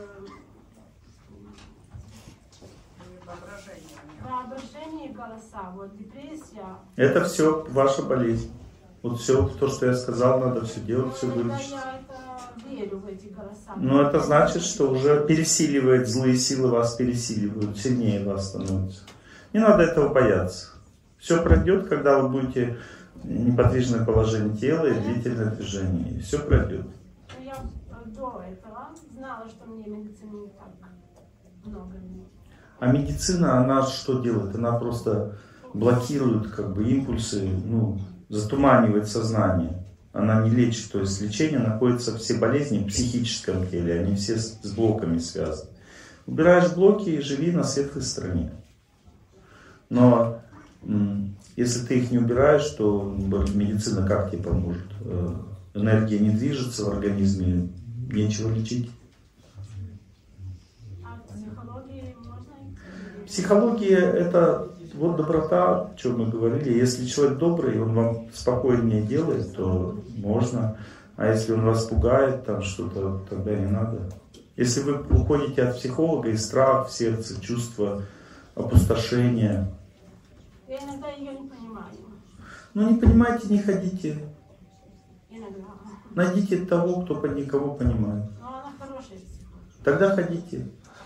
Воображение у него. воображение и голоса, вот депрессия. Это все ваша болезнь. Вот все, то, что я сказал, надо все делать, все Иногда вылечить. я это верю в эти голоса. Но это значит, что уже пересиливает, злые силы вас пересиливают, сильнее вас становятся. Не надо этого бояться. Все пройдет, когда вы будете неподвижное положение тела и длительное движение. И все пройдет. Но я э, до этого знала, что мне медицина не так много. А медицина, она что делает? Она просто блокирует как бы импульсы, ну, затуманивает сознание. Она не лечит, то есть лечение находится, все болезни в психическом теле, они все с, с блоками связаны. Убираешь блоки и живи на светлой стороне. Но м, если ты их не убираешь, то медицина как тебе поможет? Э, Энергия не движется в организме, нечего лечить. А в психологии можно? Психология это вот доброта, о чем мы говорили. Если человек добрый, он вам спокойнее делает, то можно. А если он вас пугает, там что-то, тогда не надо. Если вы уходите от психолога, и страх в сердце, чувство опустошения, Я иногда ее не понимаю. ну не понимаете, не ходите. Иногда. Найдите того, кто под никого понимает. Но она хорошая психолог. Тогда ходите.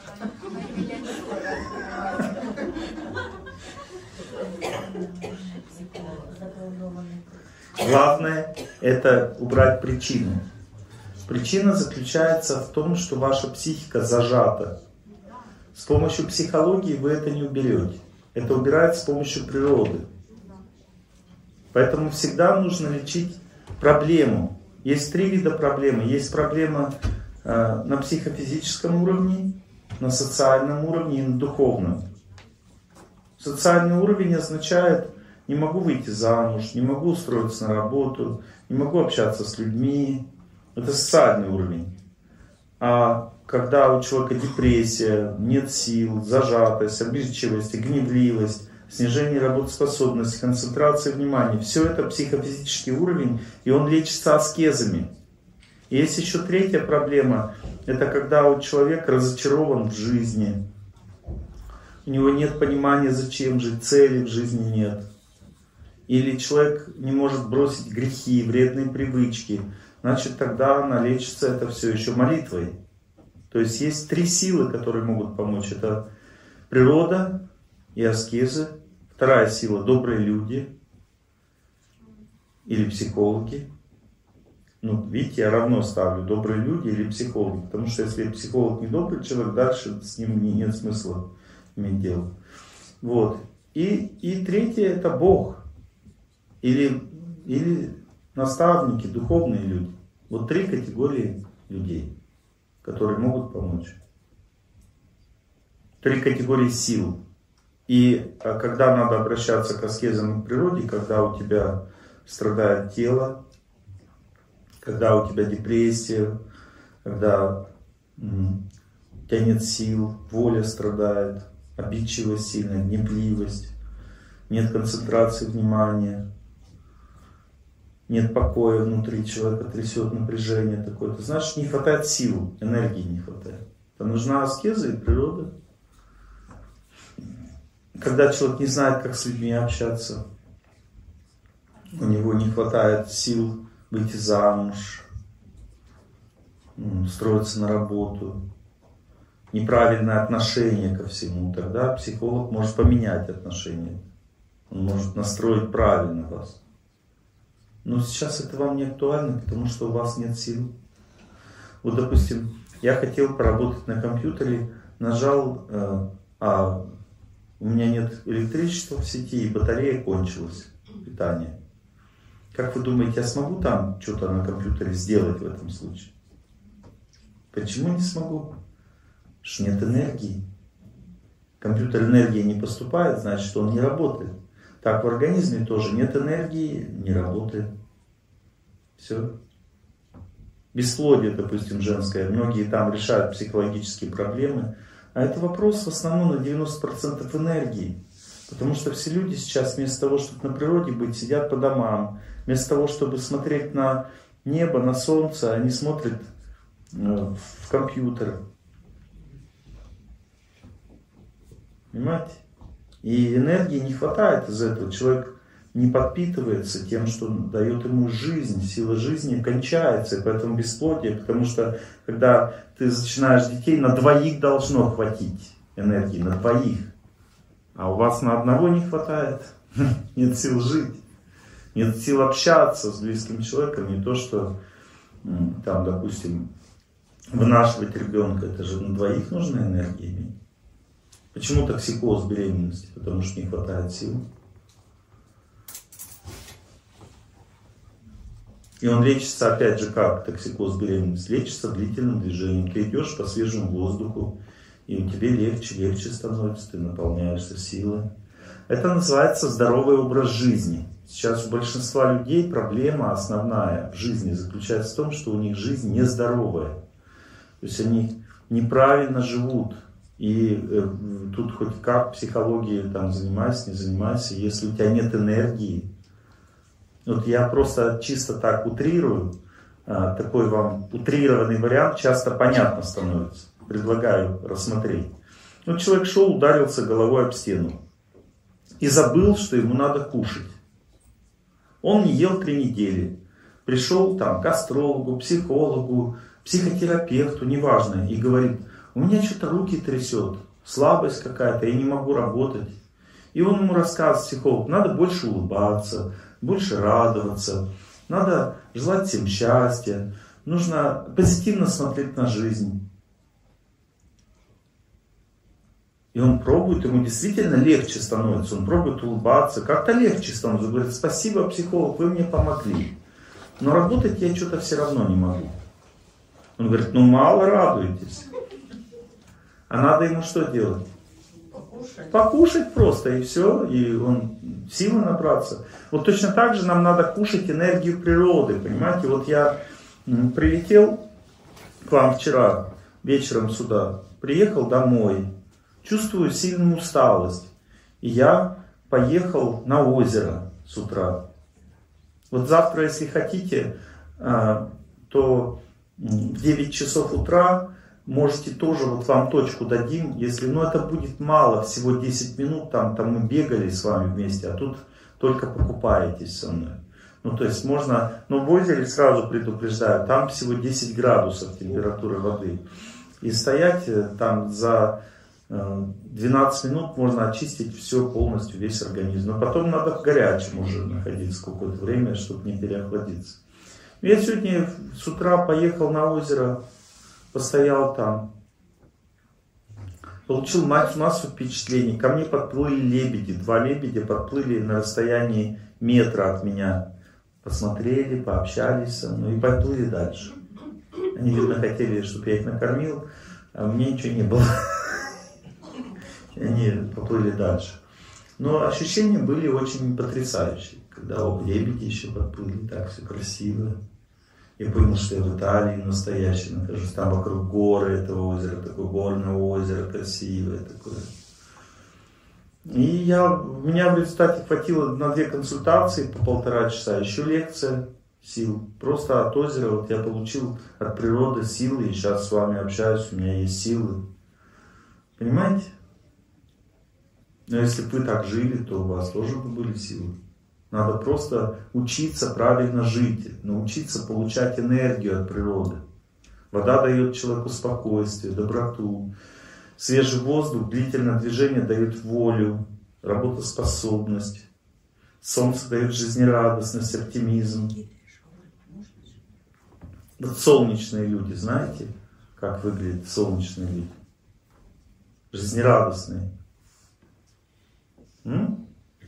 Главное это убрать причину. Причина заключается в том, что ваша психика зажата. С помощью психологии вы это не уберете. Это убирается с помощью природы. Поэтому всегда нужно лечить проблему. Есть три вида проблемы. Есть проблема э, на психофизическом уровне, на социальном уровне и на духовном. Социальный уровень означает не могу выйти замуж, не могу устроиться на работу, не могу общаться с людьми. Это социальный уровень. А когда у человека депрессия, нет сил, зажатость, обидчивость, гневливость, снижение работоспособности, концентрация внимания, все это психофизический уровень, и он лечится аскезами. И есть еще третья проблема, это когда у человека разочарован в жизни, у него нет понимания, зачем жить, цели в жизни нет. Или человек не может бросить грехи, вредные привычки, значит тогда она лечится это все еще молитвой. То есть есть три силы, которые могут помочь. Это природа и аскезы. Вторая сила — добрые люди или психологи. Ну, видите, я равно ставлю добрые люди или психологи. Потому что если психолог не добрый человек, дальше с ним нет смысла иметь дело. Вот. И, и третье — это Бог. Или, или наставники, духовные люди. Вот три категории людей, которые могут помочь. Три категории сил. И когда надо обращаться к аскезам и к природе, когда у тебя страдает тело, когда у тебя депрессия, когда м, у тебя нет сил, воля страдает, обидчивость сильная, гневливость, нет концентрации внимания, нет покоя внутри, человека трясет напряжение такое-то, значит не хватает сил, энергии не хватает. Это нужна аскеза и природа. Когда человек не знает, как с людьми общаться, у него не хватает сил выйти замуж, устроиться на работу, неправильное отношение ко всему, тогда психолог может поменять отношения. Он может настроить правильно вас. Но сейчас это вам не актуально, потому что у вас нет сил. Вот, допустим, я хотел поработать на компьютере, нажал, э, а у меня нет электричества в сети, и батарея кончилась, питание. Как вы думаете, я смогу там что-то на компьютере сделать в этом случае? Почему не смогу? Потому что нет энергии. Компьютер энергии не поступает, значит, что он не работает. Так в организме тоже нет энергии, не работает. Все. Бесплодие, допустим, женское. Многие там решают психологические проблемы. А это вопрос в основном на девяносто процентов энергии. Потому что все люди сейчас вместо того, чтобы на природе быть, сидят по домам. Вместо того, чтобы смотреть на небо, на солнце, они смотрят в компьютер. Понимаете? И энергии не хватает из этого. Человек не подпитывается тем, что дает ему жизнь. Сила жизни кончается, и поэтому бесплодие. Потому что когда ты зачинаешь детей, на двоих должно хватить энергии, на двоих. А у вас на одного не хватает. Нет сил жить. Нет сил общаться с близким человеком. Не то, что там, допустим, вынашивать ребенка. Это же на двоих нужна энергия иметь. Почему токсикоз беременности? Потому что не хватает сил. И он лечится, опять же, как токсикоз беременности? Лечится длительным движением. Ты идешь по свежему воздуху, и у тебя легче, легче становится, ты наполняешься силой. Это называется здоровый образ жизни. Сейчас у большинства людей проблема основная в жизни заключается в том, что у них жизнь нездоровая. То есть они неправильно живут. И э, тут хоть как психологией там занимайся, не занимайся, если у тебя нет энергии. Вот я просто чисто так утрирую, э, такой вам утрированный вариант часто понятно становится. Предлагаю рассмотреть. Вот человек шел, ударился головой об стену и забыл, что ему надо кушать. Он не ел три недели. Пришел там к астрологу, психологу, психотерапевту, неважно, и говорит: у меня что-то руки трясет, слабость какая-то, я не могу работать. И он ему рассказывает, психолог, надо больше улыбаться, больше радоваться, надо желать всем счастья, нужно позитивно смотреть на жизнь. И он пробует, ему действительно легче становится, он пробует улыбаться, как-то легче становится. Он говорит: спасибо, психолог, вы мне помогли, но работать я что-то все равно не могу. Он говорит: ну мало радуетесь. А надо ему что делать? Покушать. Покушать просто, и все, и он силы набраться. Вот точно так же нам надо кушать энергию природы, понимаете? Вот я прилетел к вам вчера вечером сюда, приехал домой, чувствую сильную усталость, и я поехал на озеро с утра. Вот завтра, если хотите, то в девять часов утра можете тоже, вот вам точку дадим, если, ну это будет мало, всего десять минут, там, там мы бегали с вами вместе, а тут только покупаетесь со мной. Ну то есть можно, но в озере сразу предупреждаю, там всего десять градусов температуры воды. И стоять там за двенадцать минут можно очистить все полностью, весь организм. Но потом надо в горячем уже находиться какое-то время, чтобы не переохладиться. Я сегодня с утра поехал на озеро, постоял там, получил массу впечатлений. Ко мне подплыли лебеди, два лебедя подплыли на расстоянии метра от меня. Посмотрели, пообщались со мной и подплыли дальше. Они, видно, хотели, чтобы я их накормил, а у меня ничего не было. И они поплыли дальше. Но ощущения были очень потрясающие, когда оба лебеди еще подплыли, так все красиво. Я понял, что я в Италии настоящий нахожусь. Там вокруг горы этого озера, такое горное озеро, красивое такое. И я, у меня в результате хватило на две консультации по полтора часа, еще лекция сил. Просто от озера вот я получил от природы силы, и сейчас с вами общаюсь, у меня есть силы. Понимаете? Но если бы вы так жили, то у вас тоже бы были силы. Надо просто учиться правильно жить, научиться получать энергию от природы. Вода дает человеку спокойствие, доброту. Свежий воздух, длительное движение дает волю, работоспособность. Солнце дает жизнерадостность, оптимизм. Вот солнечные люди, знаете, как выглядят солнечные люди? Жизнерадостные. М?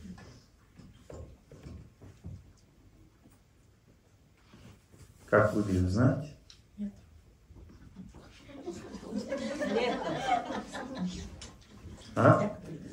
Как выглядит, знаете? Нет. А?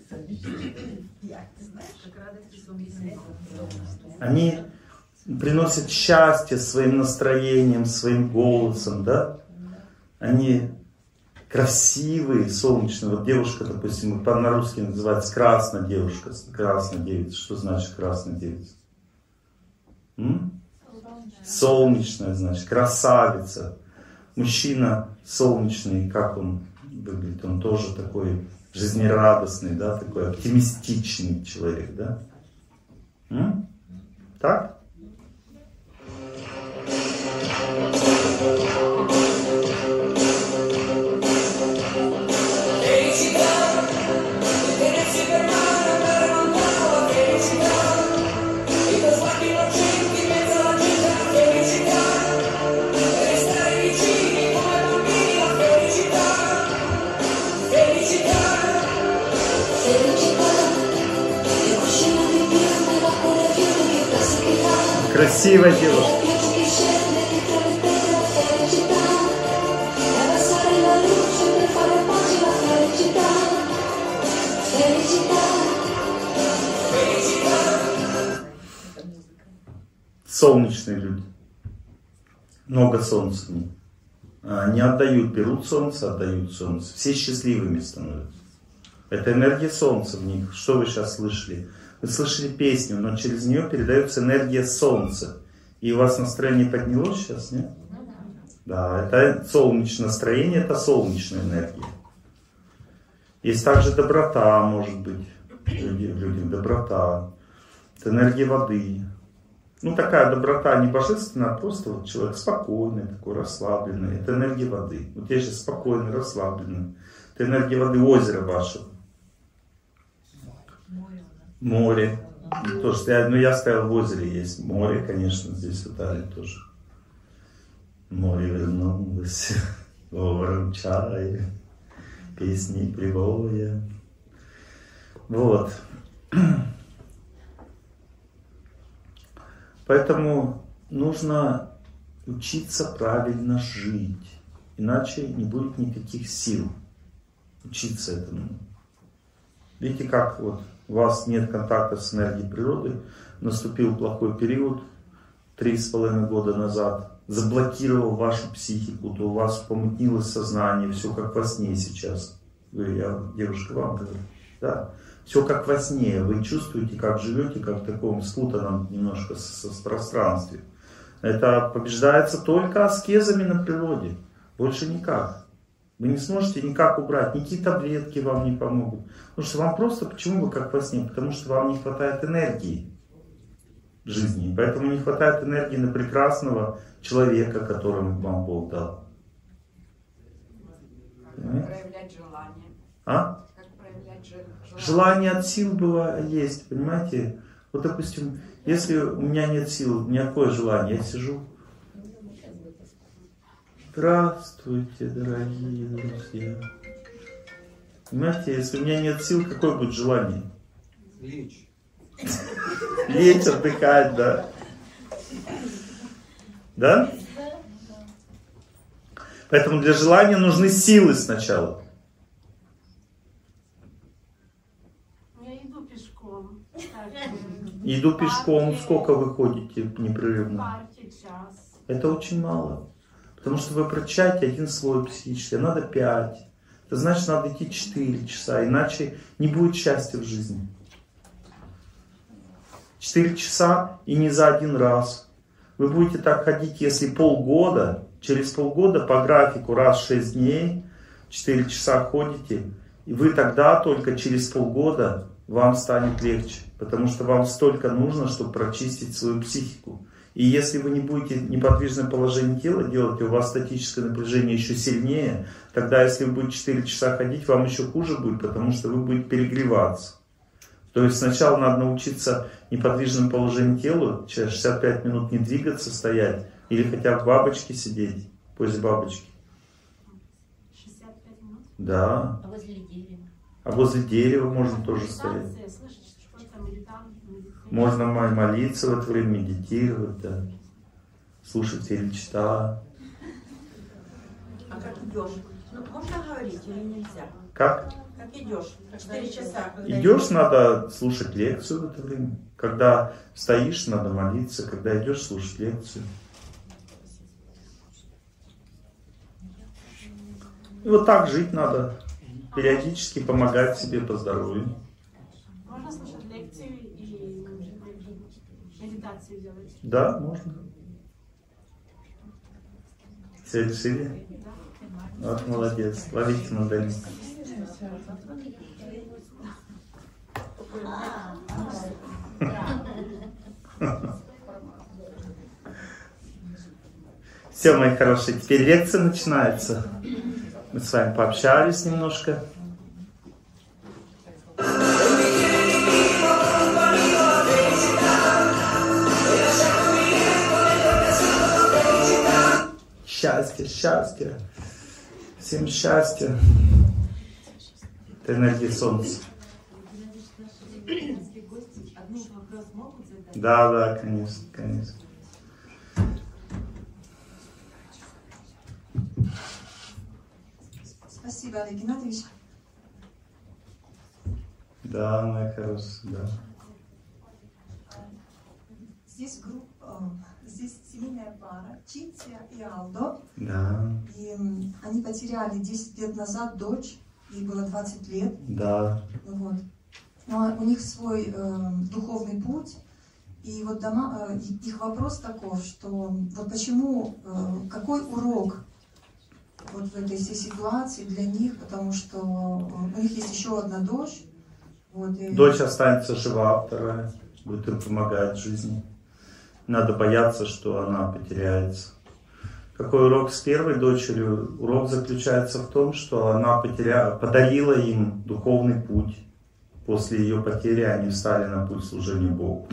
Они приносят счастье своим настроением, своим голосом, да? Они красивые, солнечные. Вот девушка, допустим, там на русский называется красная девушка, красная девица. Что значит красная девица? М? Солнечная, значит, красавица. Мужчина солнечный, как он выглядит? Он тоже такой жизнерадостный, да, такой оптимистичный человек, да? М? Так? Красивая девушка. Солнечные люди. Много солнца в них. Они отдают, берут солнце, отдают солнце. Все счастливыми становятся. Это энергия солнца в них. Что вы сейчас слышали? Вы слышали песню, но через нее передается энергия солнца. И у вас настроение поднялось сейчас, нет? Да, это солнечное настроение, это солнечная энергия. Есть также доброта, может быть, в людях доброта. Это энергия воды. Ну, такая доброта не божественная, а просто вот человек спокойный, такой расслабленный. Это энергия воды. Вот я сейчас спокойный, расслабленный. Это энергия воды озера вашего. Море. То, что я, ну, я стоял в озере, есть море, конечно, здесь в Италии тоже. Море вернулось, говором чая, песни прибоя. Вот. Поэтому нужно учиться правильно жить, иначе не будет никаких сил. Учиться этому. Видите, как вот у вас нет контакта с энергией природы, наступил плохой период, три с половиной года назад, заблокировал вашу психику, то у вас помутнилось сознание, все как во сне сейчас. Вы, я, девушка, вам говорю, да, все как во сне, вы чувствуете, как живете, как в таком спутанном немножко с, с пространстве. Это побеждается только аскезами на природе, больше никак. Вы не сможете никак убрать, никакие таблетки вам не помогут. Потому что вам просто, почему вы как во сне? Потому что вам не хватает энергии в жизни. Поэтому не хватает энергии на прекрасного человека, которому вам Бог дал. Как проявлять желание? А? Как проявлять желание? Желание от сил было есть, понимаете? Вот, допустим, если у меня нет сил, никакое желание, я сижу. Здравствуйте, дорогие друзья. Понимаете, если у меня нет сил, какое будет желание? Лечь. Лечь, отдыхать, да. Да? Поэтому для желания нужны силы сначала. Я иду пешком. Иду пешком, сколько вы ходите непрерывно? Час. Это очень мало. Потому что вы прочитаете один слой психический, а надо пять. Это значит, надо идти четыре часа, иначе не будет счастья в жизни. четыре часа и не за один раз. Вы будете так ходить, если полгода, через полгода по графику раз в шесть дней, четыре часа ходите, и вы тогда только через полгода вам станет легче, потому что вам столько нужно, чтобы прочистить свою психику. И если вы не будете неподвижное положение тела делать, и у вас статическое напряжение еще сильнее, тогда если вы будете четыре часа ходить, вам еще хуже будет, потому что вы будете перегреваться. То есть сначала надо научиться неподвижным положением тела, через шестьдесят пять минут не двигаться, стоять, или хотя бы в бабочке сидеть, после бабочки. шестьдесят пять минут? Да. А возле дерева? А возле дерева можно тоже стоять. Можно молиться в это время, медитировать, да. Слушать Ильича. А как идешь? Ну, можно говорить или нельзя? Как? Как идешь? Четыре часа. Идешь, надо слушать лекцию в это время. Когда стоишь, надо молиться. Когда идешь, слушать лекцию. И вот так жить надо. Периодически помогать себе по здоровью. Можно слушать лекции и медитацию делать? Да, можно. Все решили? Да. Вот молодец. Ловите мандарин. Все, мои хорошие, теперь лекция начинается. Мы с вами пообщались немножко. Счастье, счастье. Всем счастья. Это энергия солнца. Да, да, конечно, конечно. Спасибо, Олег Геннадьевич. Да, моя хорошая, да. Здесь группа, здесь семейная пара, Читя и Алдо. Да. И они потеряли десять лет назад дочь, ей было двадцать лет. Да. Вот. Но у них свой э, духовный путь. И вот дома, э, их вопрос таков, что вот почему, э, какой урок вот в этой всей ситуации для них, потому что у них есть еще одна дочь. Вот, и... Дочь останется жива, вторая будет им помогать в жизни. Надо бояться, что она потеряется. Какой урок с первой дочерью? Урок заключается в том, что она потеря... подарила им духовный путь. После ее потери они встали на путь служения Богу.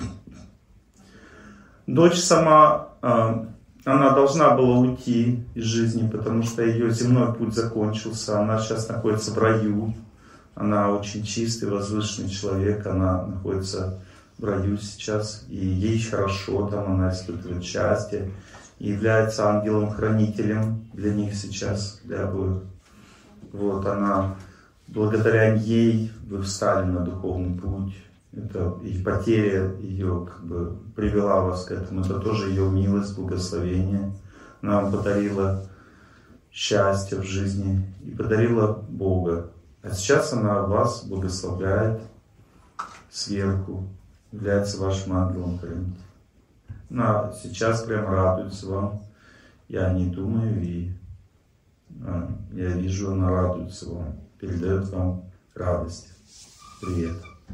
Дочь сама, она должна была уйти из жизни, потому что ее земной путь закончился. Она сейчас находится в раю. Она очень чистый, возвышенный человек. Она находится в раю сейчас. И ей хорошо там, она испытывает счастье. И является ангелом-хранителем для них сейчас, для обоих. Вот она благодаря ей вы встали на духовный путь. Это и потеря ее как бы привела вас к этому. Это тоже ее милость, благословение. Она вам подарила счастье в жизни и подарила Бога. А сейчас она вас благословляет сверху, является вашим ангелом. Она сейчас прямо радуется вам. Я не думаю, и а, я вижу, она радуется вам, передает вам радость. Привет.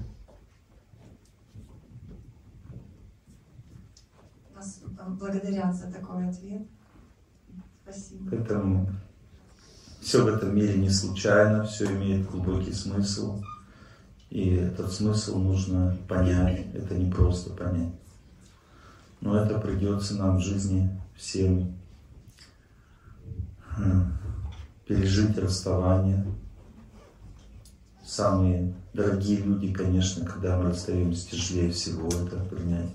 Вас благодарят за такой ответ. Спасибо. Поэтому все в этом мире не случайно, все имеет глубокий смысл. И этот смысл нужно понять. Это не просто понять. Но это придется нам в жизни всем пережить расставание. Самые дорогие люди, конечно, когда мы расстаемся, тяжелее всего это принять.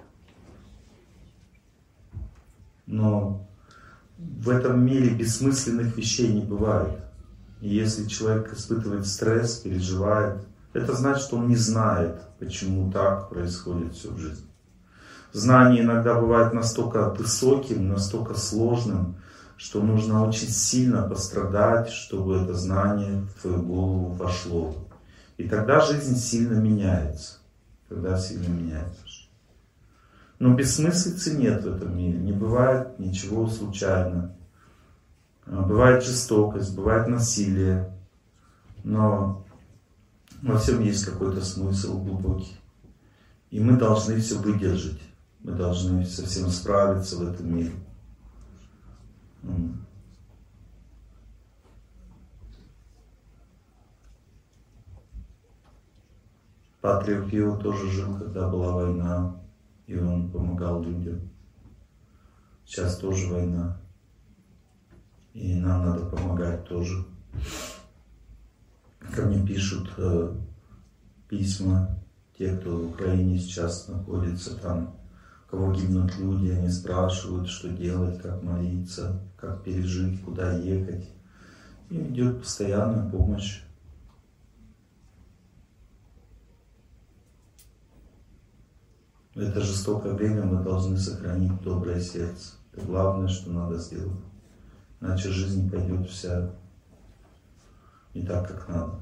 Но в этом мире бессмысленных вещей не бывает. И если человек испытывает стресс, переживает, это значит, что он не знает, почему так происходит все в жизни. Знание иногда бывает настолько высоким, настолько сложным, что нужно очень сильно пострадать, чтобы это знание в твою голову вошло. И тогда жизнь сильно меняется. Тогда сильно меняется. Но бессмыслицы нет в этом мире. Не бывает ничего случайно. Бывает жестокость, бывает насилие. Но во всем есть какой-то смысл глубокий. И мы должны все выдержать. Мы должны со всем справиться в этом мире. Патрио Пио тоже жил, когда была война, и он помогал людям. Сейчас тоже война, и нам надо помогать тоже. Ко мне пишут э, письма, те, кто в Украине сейчас находится, там, кого гибнут люди, они спрашивают, что делать, как молиться, как пережить, куда ехать. Им идет постоянная помощь. В это жестокое время мы должны сохранить доброе сердце. Это главное, что надо сделать. Иначе жизнь пойдет вся не так, как надо.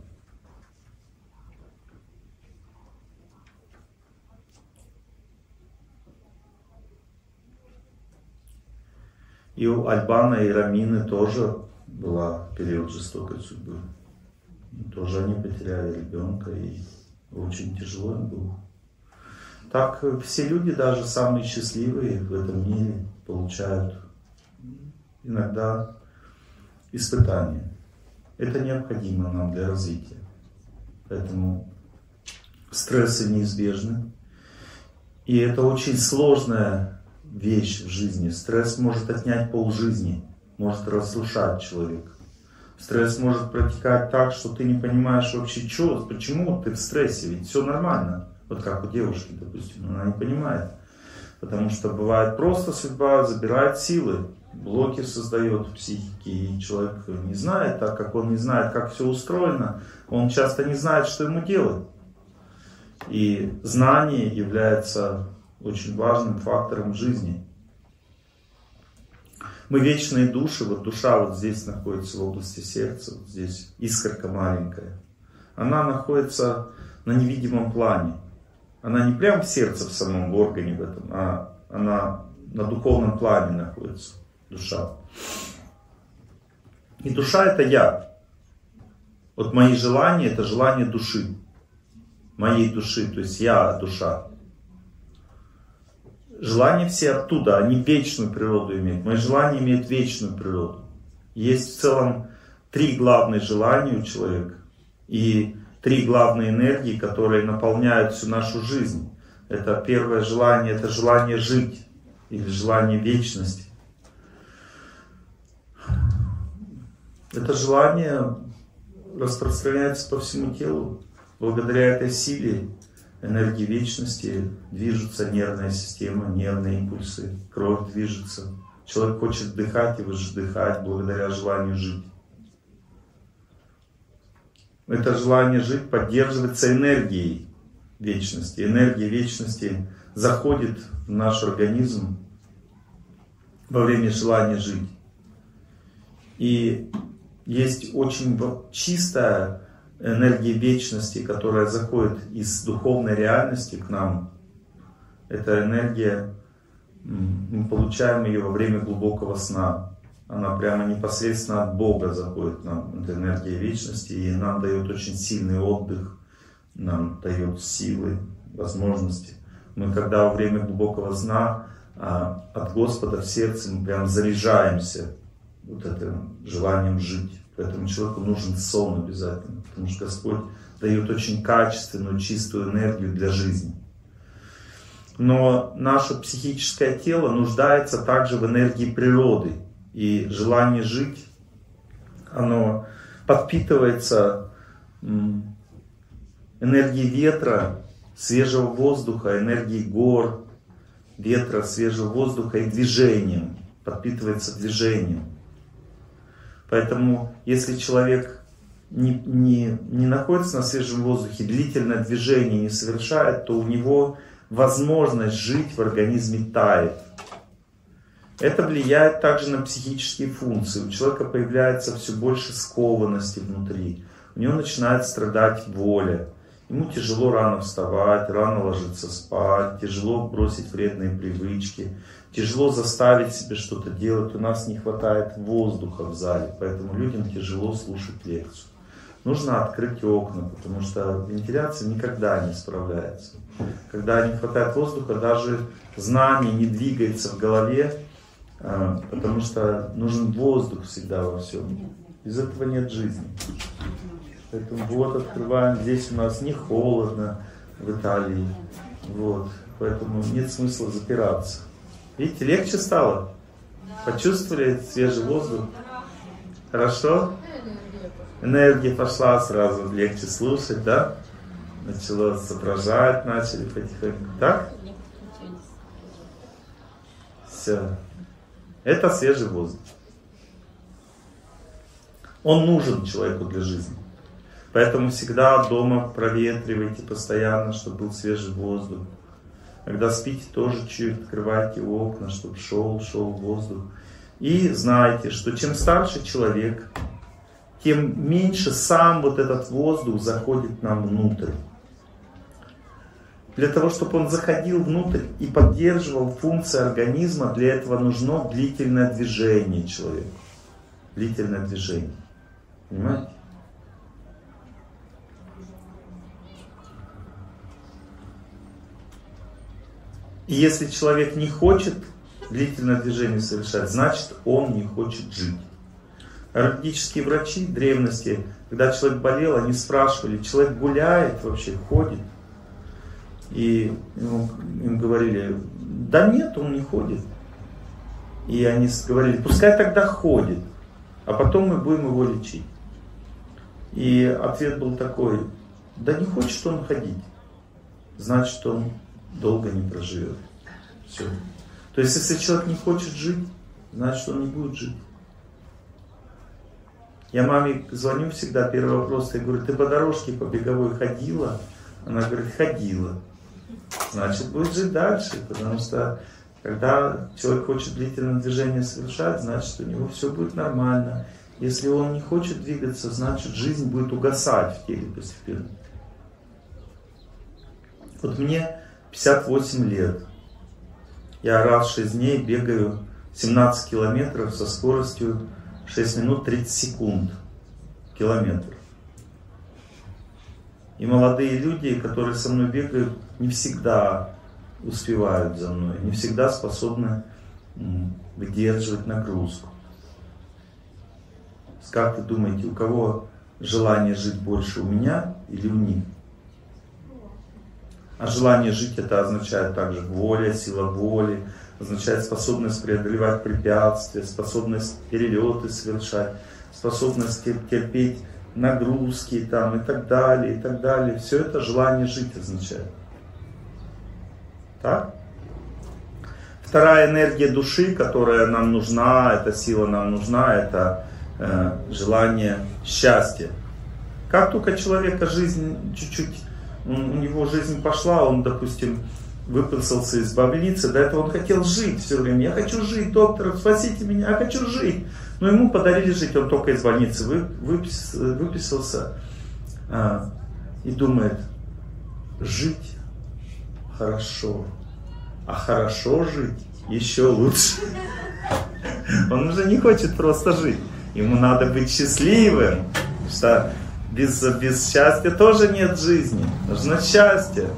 И у Альбана и Рамины тоже был период жестокой судьбы. Тоже они потеряли ребенка, и очень тяжело им было. Так все люди, даже самые счастливые в этом мире, получают иногда испытания. Это необходимо нам для развития. Поэтому стрессы неизбежны. И это очень сложная вещь в жизни. Стресс может отнять полжизни, может разрушать человека. Стресс может протекать так, что ты не понимаешь вообще, что, почему ты в стрессе, ведь все нормально. Вот как у девушки, допустим, она не понимает. Потому что бывает просто судьба забирает силы, блоки создает в психике, и человек не знает, так как он не знает, как все устроено, он часто не знает, что ему делать. И знание является очень важным фактором жизни. Мы вечные души, вот душа вот здесь находится в области сердца, вот здесь искорка маленькая. Она находится на невидимом плане. Она не прямо в сердце, в самом органе в этом, а она на духовном плане находится, душа. И душа это я. Вот мои желания это желания души. Моей души, то есть я душа. Желания все оттуда, они вечную природу имеют. Мои желания имеют вечную природу. Есть в целом три главные желания у человека. И три главные энергии, которые наполняют всю нашу жизнь. Это первое желание, это желание жить. Или желание вечности. Это желание распространяется по всему телу. Благодаря этой силе энергии вечности движется нервная система, нервные импульсы, кровь движется. Человек хочет вдыхать и выдыхать благодаря желанию жить. это желание жить поддерживается энергией вечности. Энергия вечности заходит в наш организм во время желания жить. И есть очень чистая энергия вечности, которая заходит из духовной реальности к нам. Эта энергия, мы получаем ее во время глубокого сна. Она прямо непосредственно от Бога заходит к нам, эта энергия вечности, и нам дает очень сильный отдых, нам дает силы, возможности. Мы когда во время глубокого сна от Господа в сердце мы прям заряжаемся вот этим желанием жить. Поэтому человеку нужен сон обязательно, потому что Господь дает очень качественную, чистую энергию для жизни. Но наше психическое тело нуждается также в энергии природы. И желание жить, оно подпитывается энергией ветра, свежего воздуха, энергией гор, ветра, свежего воздуха и движением, подпитывается движением. Поэтому, если человек не, не, не находится на свежем воздухе, длительное движение не совершает, то у него возможность жить в организме тает. Это влияет также на психические функции. У человека появляется все больше скованности внутри. У него начинает страдать воля. Ему тяжело рано вставать, рано ложиться спать, тяжело бросить вредные привычки, тяжело заставить себя что-то делать. У нас не хватает воздуха в зале, поэтому людям тяжело слушать лекцию. Нужно открыть окна, потому что вентиляция никогда не справляется. Когда не хватает воздуха, даже знание не двигается в голове, потому что нужен воздух всегда во всем. Без этого нет жизни. Поэтому вот открываем. Здесь у нас не холодно в Италии. Вот. Поэтому нет смысла запираться. Видите, легче стало? Почувствовали свежий воздух? Хорошо? Энергия пошла сразу, легче слушать, да? Начало соображать, начали потихоньку. Так? Все. Это свежий воздух. Он нужен человеку для жизни. Поэтому всегда дома проветривайте постоянно, чтобы был свежий воздух. Когда спите, тоже чуть открывайте окна, чтобы шел, шел воздух. И знайте, что чем старше человек, тем меньше сам вот этот воздух заходит нам внутрь. Для того, чтобы он заходил внутрь и поддерживал функции организма, для этого нужно длительное движение человеку. Длительное движение. Понимаете? И если человек не хочет длительное движение совершать, значит он не хочет жить. Аюрведические врачи древности, когда человек болел, они спрашивали, человек гуляет вообще, ходит? И ну, им говорили, да нет, он не ходит. И они говорили, пускай тогда ходит, а потом мы будем его лечить. И ответ был такой, да не хочет он ходить, значит он долго не проживет. Все. То есть, если человек не хочет жить, значит он не будет жить. Я маме звоню всегда, первый вопрос, я говорю, ты по дорожке, по беговой ходила? Она говорит, ходила. Значит, будет жить дальше, потому что когда человек хочет длительное движение совершать, значит, у него все будет нормально. Если он не хочет двигаться, значит, жизнь будет угасать в теле постепенно. Вот мне пятьдесят восемь лет. Я раз в шесть дней бегаю семнадцать километров со скоростью шесть минут тридцать секунд. Километр. И молодые люди, которые со мной бегают, не всегда успевают за мной, не всегда способны выдерживать нагрузку. Как вы думаете, у кого желание жить больше, у меня или у них? А желание жить это означает также воля, сила воли, означает способность преодолевать препятствия, способность перелеты совершать, способность терпеть нагрузки там, и так далее, и так далее. Все это желание жить означает. Так? Вторая энергия души, которая нам нужна, эта сила нам нужна, это э, желание счастья. Как только человека жизнь чуть-чуть, у него жизнь пошла, он, допустим, выписался из больницы, до этого он хотел жить все время. Я хочу жить, доктор, спасите меня, я хочу жить. Но ему подарили жить, он только из больницы вы, выпис, выписался а, и думает, жить хорошо, а хорошо жить еще лучше. Он уже не хочет просто жить, ему надо быть счастливым, что без, без счастья тоже нет жизни, нужно счастье.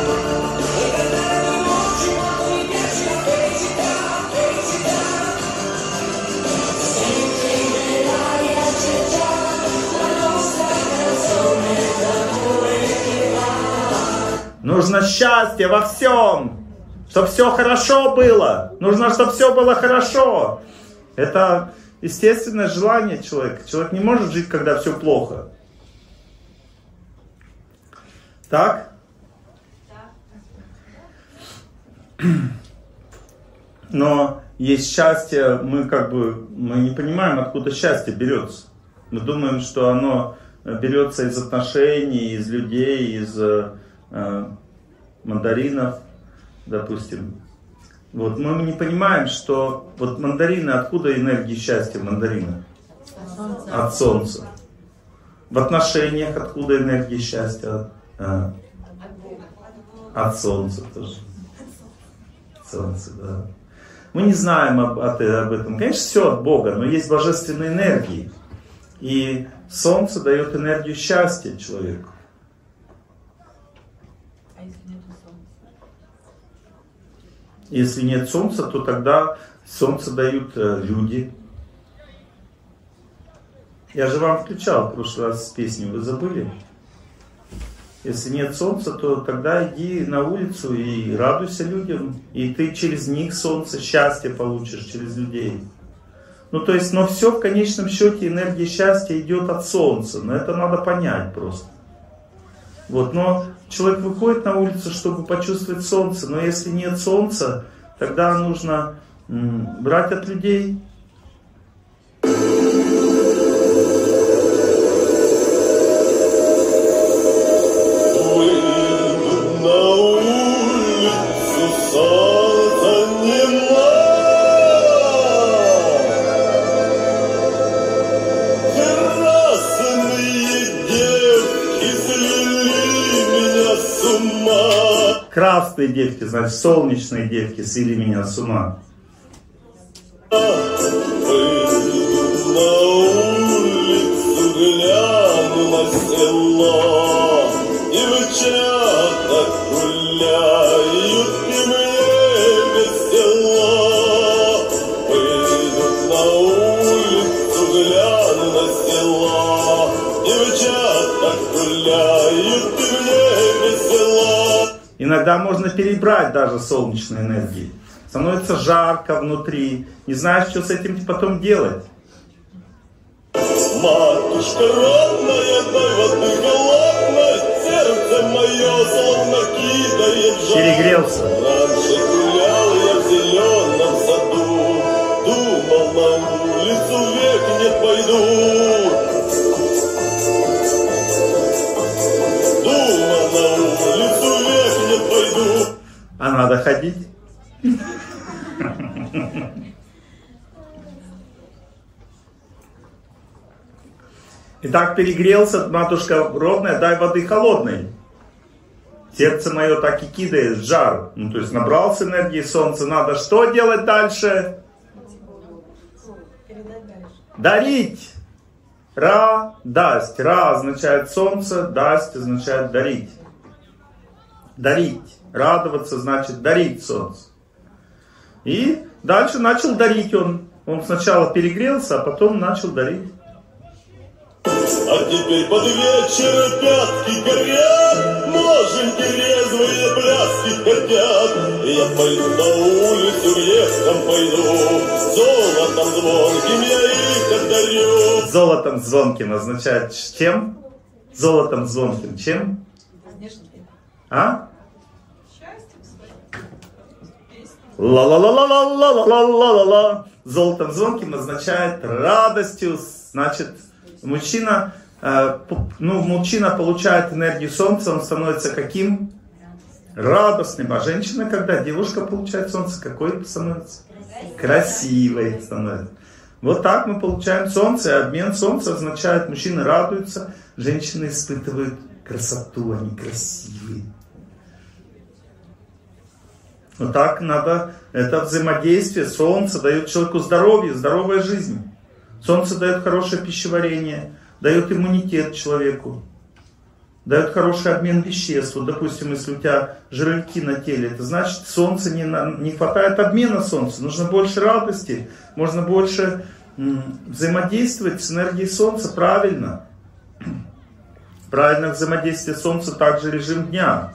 Нужно счастье во всем, чтобы все хорошо было. Нужно, чтобы все было хорошо. Это естественное желание человека. Человек не может жить, когда все плохо. Так? Но есть счастье, мы как бы мы не понимаем, откуда счастье берется. Мы думаем, что оно берется из отношений, из людей, из э, мандаринов, допустим. Вот мы не понимаем, что вот мандарины, откуда энергия счастья мандарина? От солнца. В отношениях откуда энергия счастья? А, от солнца тоже. Солнце, да. Мы не знаем об, об этом. Конечно, все от Бога, но есть божественные энергии. И солнце дает энергию счастья человеку. А если нет солнца? Если нет солнца, то тогда солнце дают э, люди. Я же вам включал в прошлый раз песню, вы забыли? Если нет солнца, то тогда иди на улицу и радуйся людям. И ты через них солнце, счастье получишь, через людей. Ну то есть, но все в конечном счете энергия счастья идет от солнца. Но это надо понять просто. Вот, но человек выходит на улицу, чтобы почувствовать солнце. Но если нет солнца, тогда нужно м, брать от людей. Красные девки, значит, солнечные девки свели меня с ума. Иногда можно перебрать даже солнечной энергии. Становится жарко внутри. Не знаешь, что с этим потом делать. Матушка родная, дай воды холодной, сердце мое словно кидает жар. Перегрелся. Раньше гулял я в зеленом саду, думал, на улицу век не пойду. Думал, на улицу век не пойду. А надо ходить? Итак, перегрелся, матушка родная, дай воды холодной. Сердце мое так и кидает жар. Ну, то есть набрался энергии солнца, надо что делать дальше? Дарить. Ра, дасть. Ра означает солнце, дасть означает дарить. Дарить. Радоваться значит дарить солнце. И дальше начал дарить он. Он сначала перегрелся, а потом начал дарить. А теперь под вечер пятки горят, ноженьки резвые пляски хотят. Я пойду на улицу, вехом пойду, золотом звонким я их одарю. Золотом звонким означает чем? Золотом звонким чем? А? Ла-ла-ла-ла-ла-ла-ла-ла-ла-ла. Золотом звонким означает радостью, значит, мужчина ну, мужчина получает энергию солнца, он становится каким? Радостным. А женщина, когда девушка получает солнце, какой становится? Красивой становится. Вот так мы получаем солнце, и обмен солнца означает, мужчины радуются, женщины испытывают красоту, они красивые. Вот так надо, это взаимодействие. Солнце дает человеку здоровье, здоровая жизнь. Солнце дает хорошее пищеварение, дает иммунитет человеку, дает хороший обмен веществ. Вот, допустим, если у тебя жировики на теле, это значит, солнце не, не хватает обмена солнца. Нужно больше радости, можно больше м, взаимодействовать с энергией солнца правильно. Правильное взаимодействие солнца также режим дня.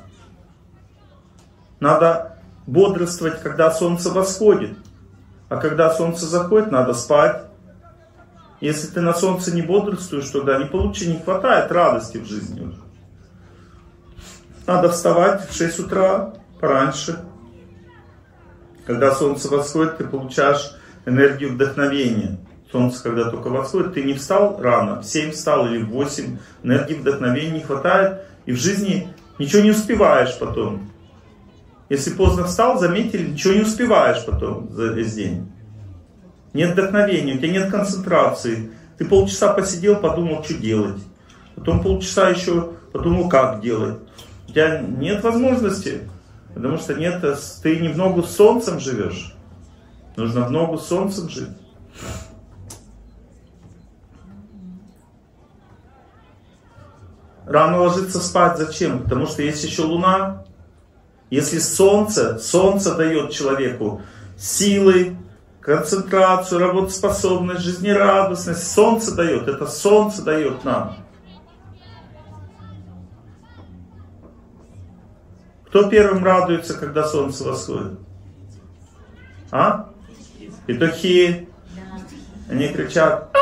Надо бодрствовать, когда солнце восходит. А когда солнце заходит, надо спать. Если ты на солнце не бодрствуешь, тогда не получи, не хватает радости в жизни уже. Надо вставать в шесть утра, пораньше. Когда солнце восходит, ты получаешь энергию вдохновения. Солнце, когда только восходит, ты не встал рано, в семь встал или в восемь, энергии вдохновения не хватает, и в жизни ничего не успеваешь потом. Если поздно встал, заметили, ничего не успеваешь потом за весь день. Нет вдохновения, у тебя нет концентрации. Ты полчаса посидел, подумал, что делать. Потом полчаса еще подумал, как делать. У тебя нет возможности, потому что нет, ты не в ногу с солнцем живешь. Нужно в ногу с солнцем жить. Рано ложиться спать зачем? Потому что есть еще луна. Если солнце, солнце дает человеку силы, концентрацию, работоспособность, жизнерадостность. Солнце дает, это солнце дает нам. Кто первым радуется, когда солнце восходит? А? Петухи. Они кричат.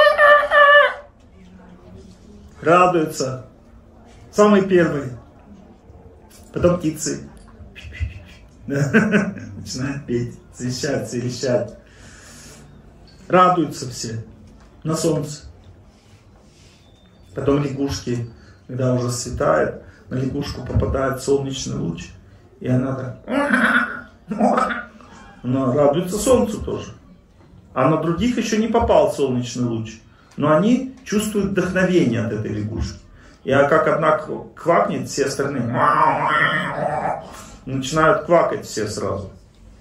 Радуются. Самый первый. Потом птицы. Начинают петь, свищать, свищать. Радуются все на солнце. Потом лягушки, когда уже светает, на лягушку попадает солнечный луч. И она так... Она радуется солнцу тоже. А на других еще не попал солнечный луч. Но они чувствуют вдохновение от этой лягушки. И а как одна квакнет, все остальные начинают квакать все сразу.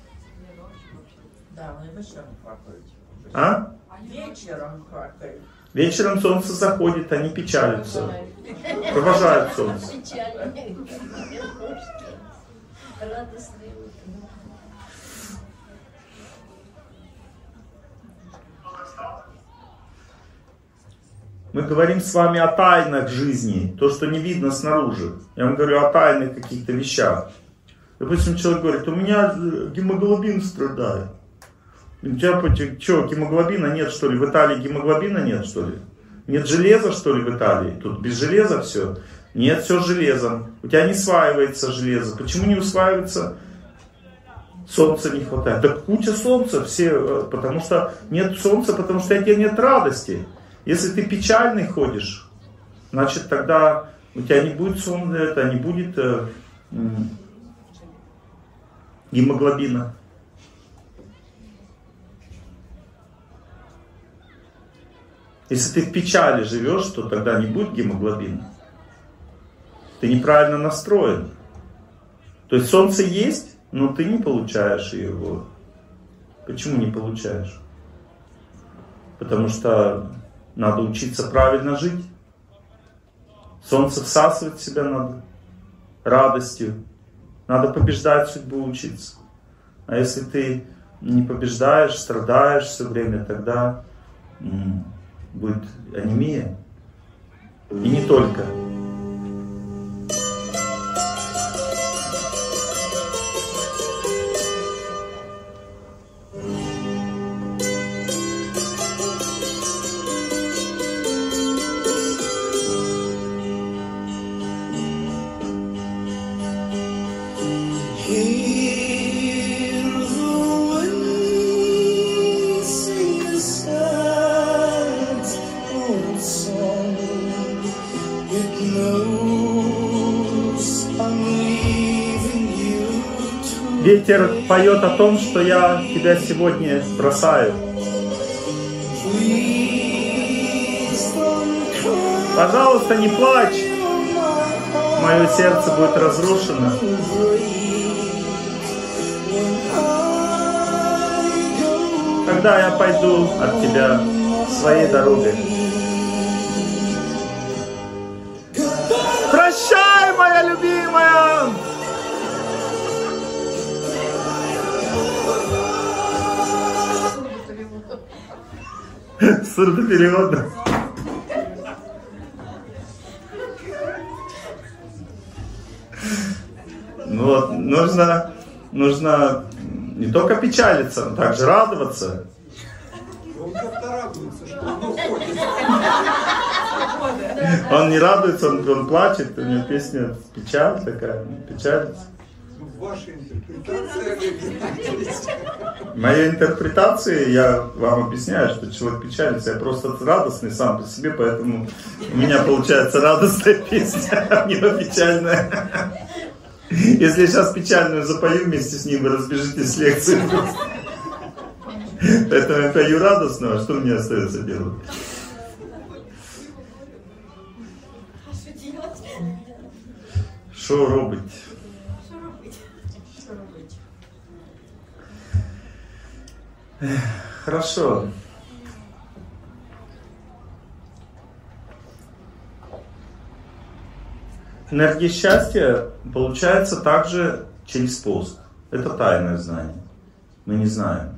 Да, мы вечером квакают. А? Вечером квакают. Вечером солнце заходит, они печалятся. Провожают солнце. Мы говорим с вами о тайнах жизни, то, что не видно снаружи. Я вам говорю о тайных каких-то вещах. Допустим, человек говорит, у меня гемоглобин страдает. У тебя что, гемоглобина нет, что ли? В Италии гемоглобина нет, что ли? Нет железа, что ли, в Италии? Тут без железа все? Нет, все железом. У тебя не усваивается железо. Почему не усваивается? Солнца не хватает. Так куча солнца, все, потому что нет солнца, потому что у тебя нет радости. Если ты печальный ходишь, значит тогда у тебя не будет солнца, это не будет э, гемоглобина. Если ты в печали живешь, то тогда не будет гемоглобина. Ты неправильно настроен. То есть солнце есть, но ты не получаешь его. Почему не получаешь? Потому что надо учиться правильно жить. Солнце всасывать в себя надо. Радостью. Надо побеждать судьбу, учиться. А если ты не побеждаешь, страдаешь все время, тогда м- будет анемия. И не только. Song Ветер поет о том, что я тебя сегодня бросаю. Пожалуйста, не плачь. Мое сердце будет разрушено. Когда я пойду от тебя своей дорогой. Прощай, моя любимая! Сурдопереводно. Ну вот, нужно, нужно не только печалиться, но также радоваться. Он как-то радуется, что он уходит. Он не радуется, он, он плачет, у него песня печаль такая, печалится. Ваша интерпретация. Моей интерпретации я вам объясняю, что человек печалится. Я просто радостный сам по себе, поэтому у меня получается радостная песня, а у него печальная. Если я сейчас печальную запою вместе с ним, вы разбежитесь с лекции. Поэтому я пою радостного, что мне остается делать? Что робить? Хорошо. Энергия счастья получается также через пост. Это тайное знание. Мы не знаем.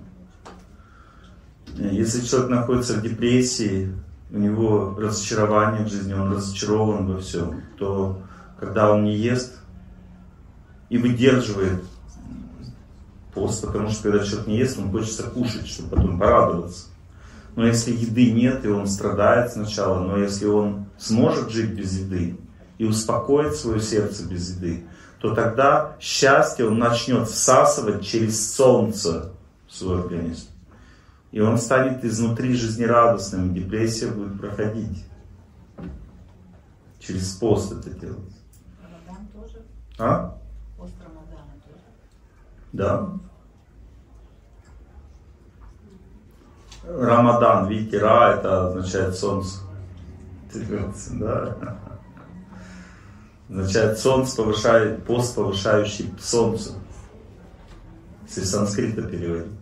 Если человек находится в депрессии, у него разочарование в жизни, он разочарован во всем, то когда он не ест и выдерживает пост, потому что когда человек не ест, он хочется кушать, чтобы потом порадоваться. Но если еды нет, и он страдает сначала, но если он сможет жить без еды и успокоить свое сердце без еды, то тогда счастье он начнет всасывать через солнце в свой организм. И он станет изнутри жизнерадостным, и депрессия будет проходить. Через пост это делать. Рамадан тоже? А? Пост Рамадана тоже? Да. Рамадан, видите, Ра это означает солнце. Да. Означает солнце, повышает, пост, повышающий солнце. Если с санскрита переводить.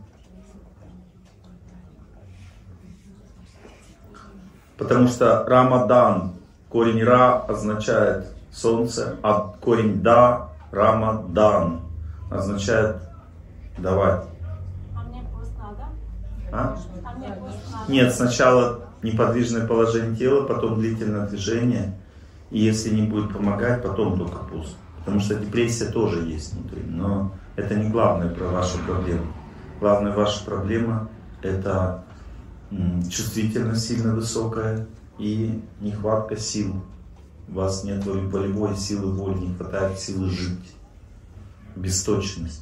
Потому что Рамадан, корень Ра означает солнце, а корень Да, Рамадан, означает давать. А мне пост надо? А? А мне пост надо? Нет, сначала неподвижное положение тела, потом длительное движение. И если не будет помогать, потом только пост. Потому что депрессия тоже есть внутри. Но это не главная ваша проблема. Главная ваша проблема — это чувствительность сильно высокая и нехватка сил. У вас нет волевой силы воли, не хватает силы жить. Бесточность.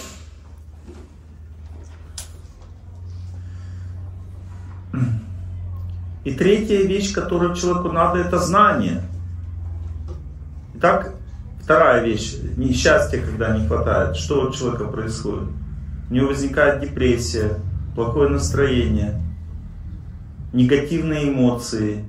И третья вещь, которую человеку надо, это знание. Итак, вторая вещь, несчастье, когда не хватает. Что у человека происходит? У него возникает депрессия, плохое настроение, негативные эмоции.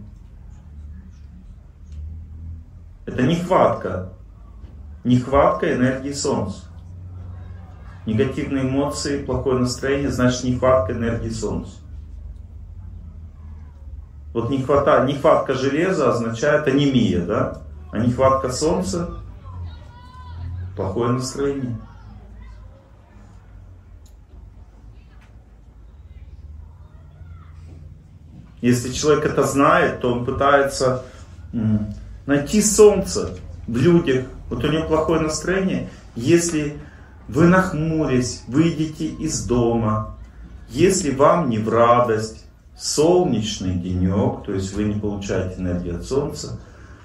Это нехватка. Нехватка энергии Солнца. Негативные эмоции, плохое настроение, значит нехватка энергии Солнца. Вот нехвата, нехватка железа означает анемия, да? А нехватка Солнца — плохое настроение. Если человек это знает, то он пытается найти солнце в людях. Вот у него плохое настроение. Если вы, нахмурясь, выйдете из дома, если вам не в радость, солнечный денек, то есть вы не получаете энергию от солнца,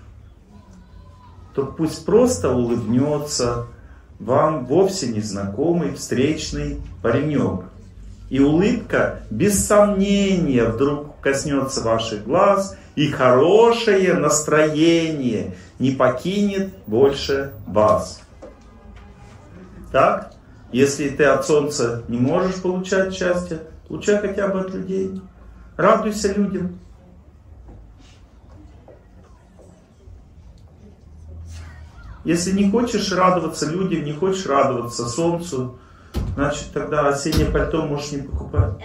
то пусть просто улыбнется вам вовсе незнакомый встречный паренек. И улыбка без сомнения вдруг коснется ваших глаз, и хорошее настроение не покинет больше вас. Так? Если ты от Солнца не можешь получать счастье, получай хотя бы от людей. Радуйся людям. Если не хочешь радоваться людям, не хочешь радоваться Солнцу, значит тогда осеннее пальто можешь не покупать.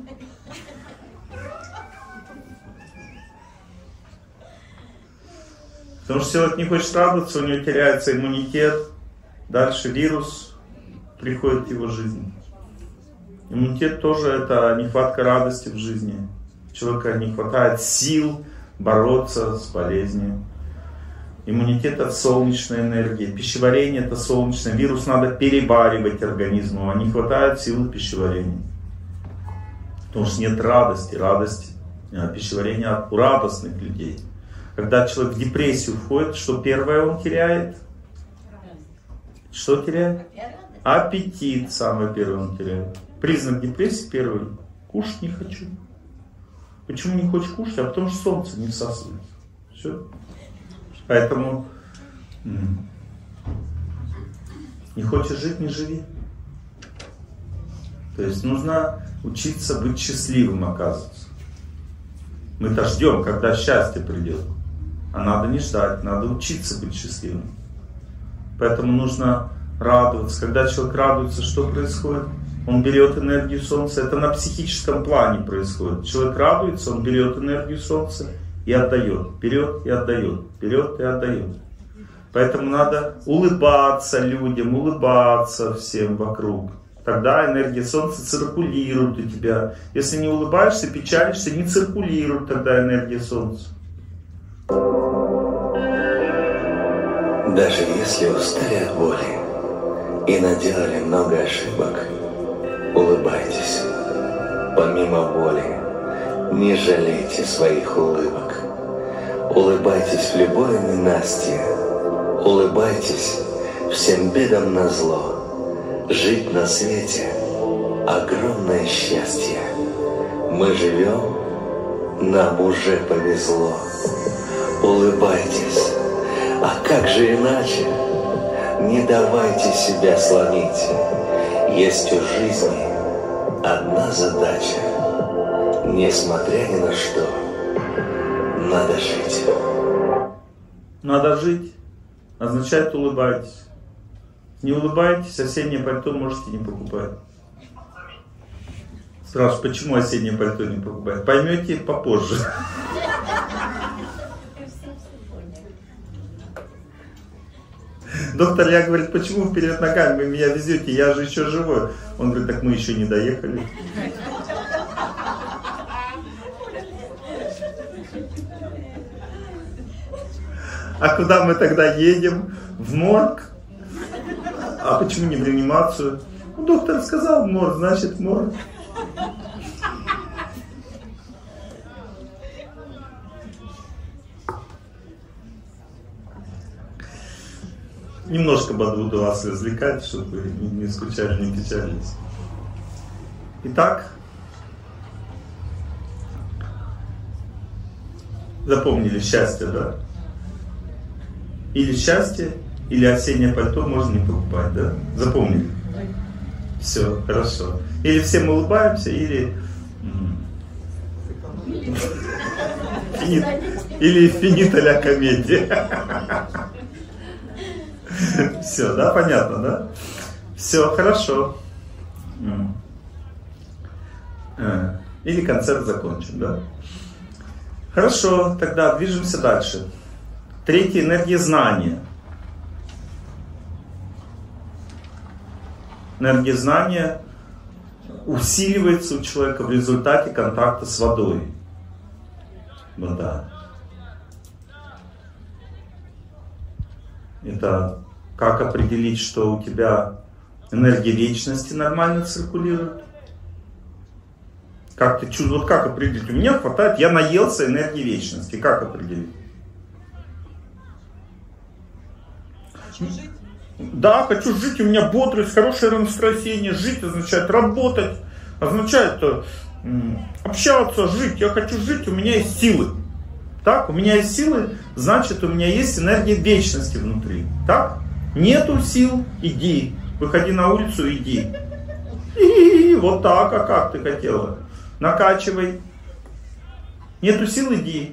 Потому что человек не хочет радоваться, у него теряется иммунитет, дальше вирус приходит в его жизнь. Иммунитет тоже это нехватка радости в жизни. Человека не хватает сил бороться с болезнью. Иммунитет — это солнечная энергия. Пищеварение — это солнечное. Вирус надо перебаривать организму, а не хватает силы пищеварения. Потому что нет радости. Радость, пищеварение у радостных людей. Когда человек в депрессию входит, что первое он теряет? Что теряет? Аппетит самое первое он теряет. Признак депрессии первый. Кушать не хочу. Почему не хочешь кушать? А потому что солнце не всасывает. Все. Поэтому не хочешь жить, не живи. То есть нужно учиться быть счастливым, оказывается. Мы-то ждем, когда счастье придет. А надо не ждать, надо учиться быть счастливым. Поэтому нужно радоваться. Когда человек радуется, что происходит? Он берет энергию Солнца. Это на психическом плане происходит. Человек радуется, он берет энергию Солнца и отдает. Берет и отдает. Берет и отдает. Поэтому надо улыбаться людям, улыбаться всем вокруг. Тогда энергия Солнца циркулирует у тебя. Если не улыбаешься, печалишься, не циркулирует тогда энергия Солнца. Даже если устали от боли и наделали много ошибок, улыбайтесь. Помимо боли, не жалейте своих улыбок. Улыбайтесь в любое ненастье. Улыбайтесь всем бедам назло. Жить на свете — огромное счастье. Мы живем, нам уже повезло. Улыбайтесь. А как же иначе? Не давайте себя сломить. Есть у жизни одна задача. Несмотря ни на что, надо жить. Надо жить означает улыбайтесь. Не улыбайтесь, осеннее пальто можете не покупать. Спрашиваю, почему осеннее пальто не покупать? Поймете попозже. Доктор Ля говорит, почему вперед ногами вы меня везете, я же еще живой. Он говорит, так мы еще не доехали. А куда мы тогда едем? В морг? А почему не в реанимацию? Ну, доктор сказал морг, значит морг. Немножко буду вас развлекать, чтобы вы не, не скучали, не печалились. Итак, запомнили счастье, да? Или счастье, или осеннее пальто можно не покупать, да? Запомнили? Все, хорошо. Или все мы улыбаемся, или... Или финита ля комедия. Все, да, понятно, да? Все, хорошо. Или концерт закончен, да? Хорошо, тогда движемся дальше. Третья энергия знания. Энергия знания усиливается у человека в результате контакта с водой. Вода. Это как определить, что у тебя энергия вечности нормально циркулирует? Как ты чувствуешь, вот как определить? У меня хватает, я наелся энергии вечности. Как определить? Хочу жить. Да, хочу жить, у меня бодрость, хорошее настроение. Жить означает работать, означает общаться, жить. Я хочу жить, у меня есть силы. Так, у меня есть силы, значит у меня есть энергия вечности внутри. Так? Нету сил, иди. Выходи на улицу, иди. И вот так, а как ты хотела? Накачивай. Нету сил, иди.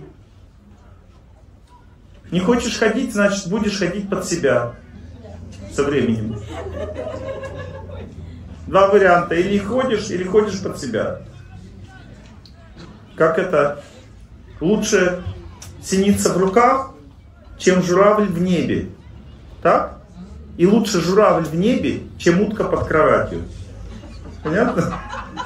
Не хочешь ходить, значит будешь ходить под себя со временем. Два варианта. Или ходишь, или ходишь под себя. Как это? Лучше синица в руках, чем журавль в небе. Так? И лучше журавль в небе, чем утка под кроватью. Понятно?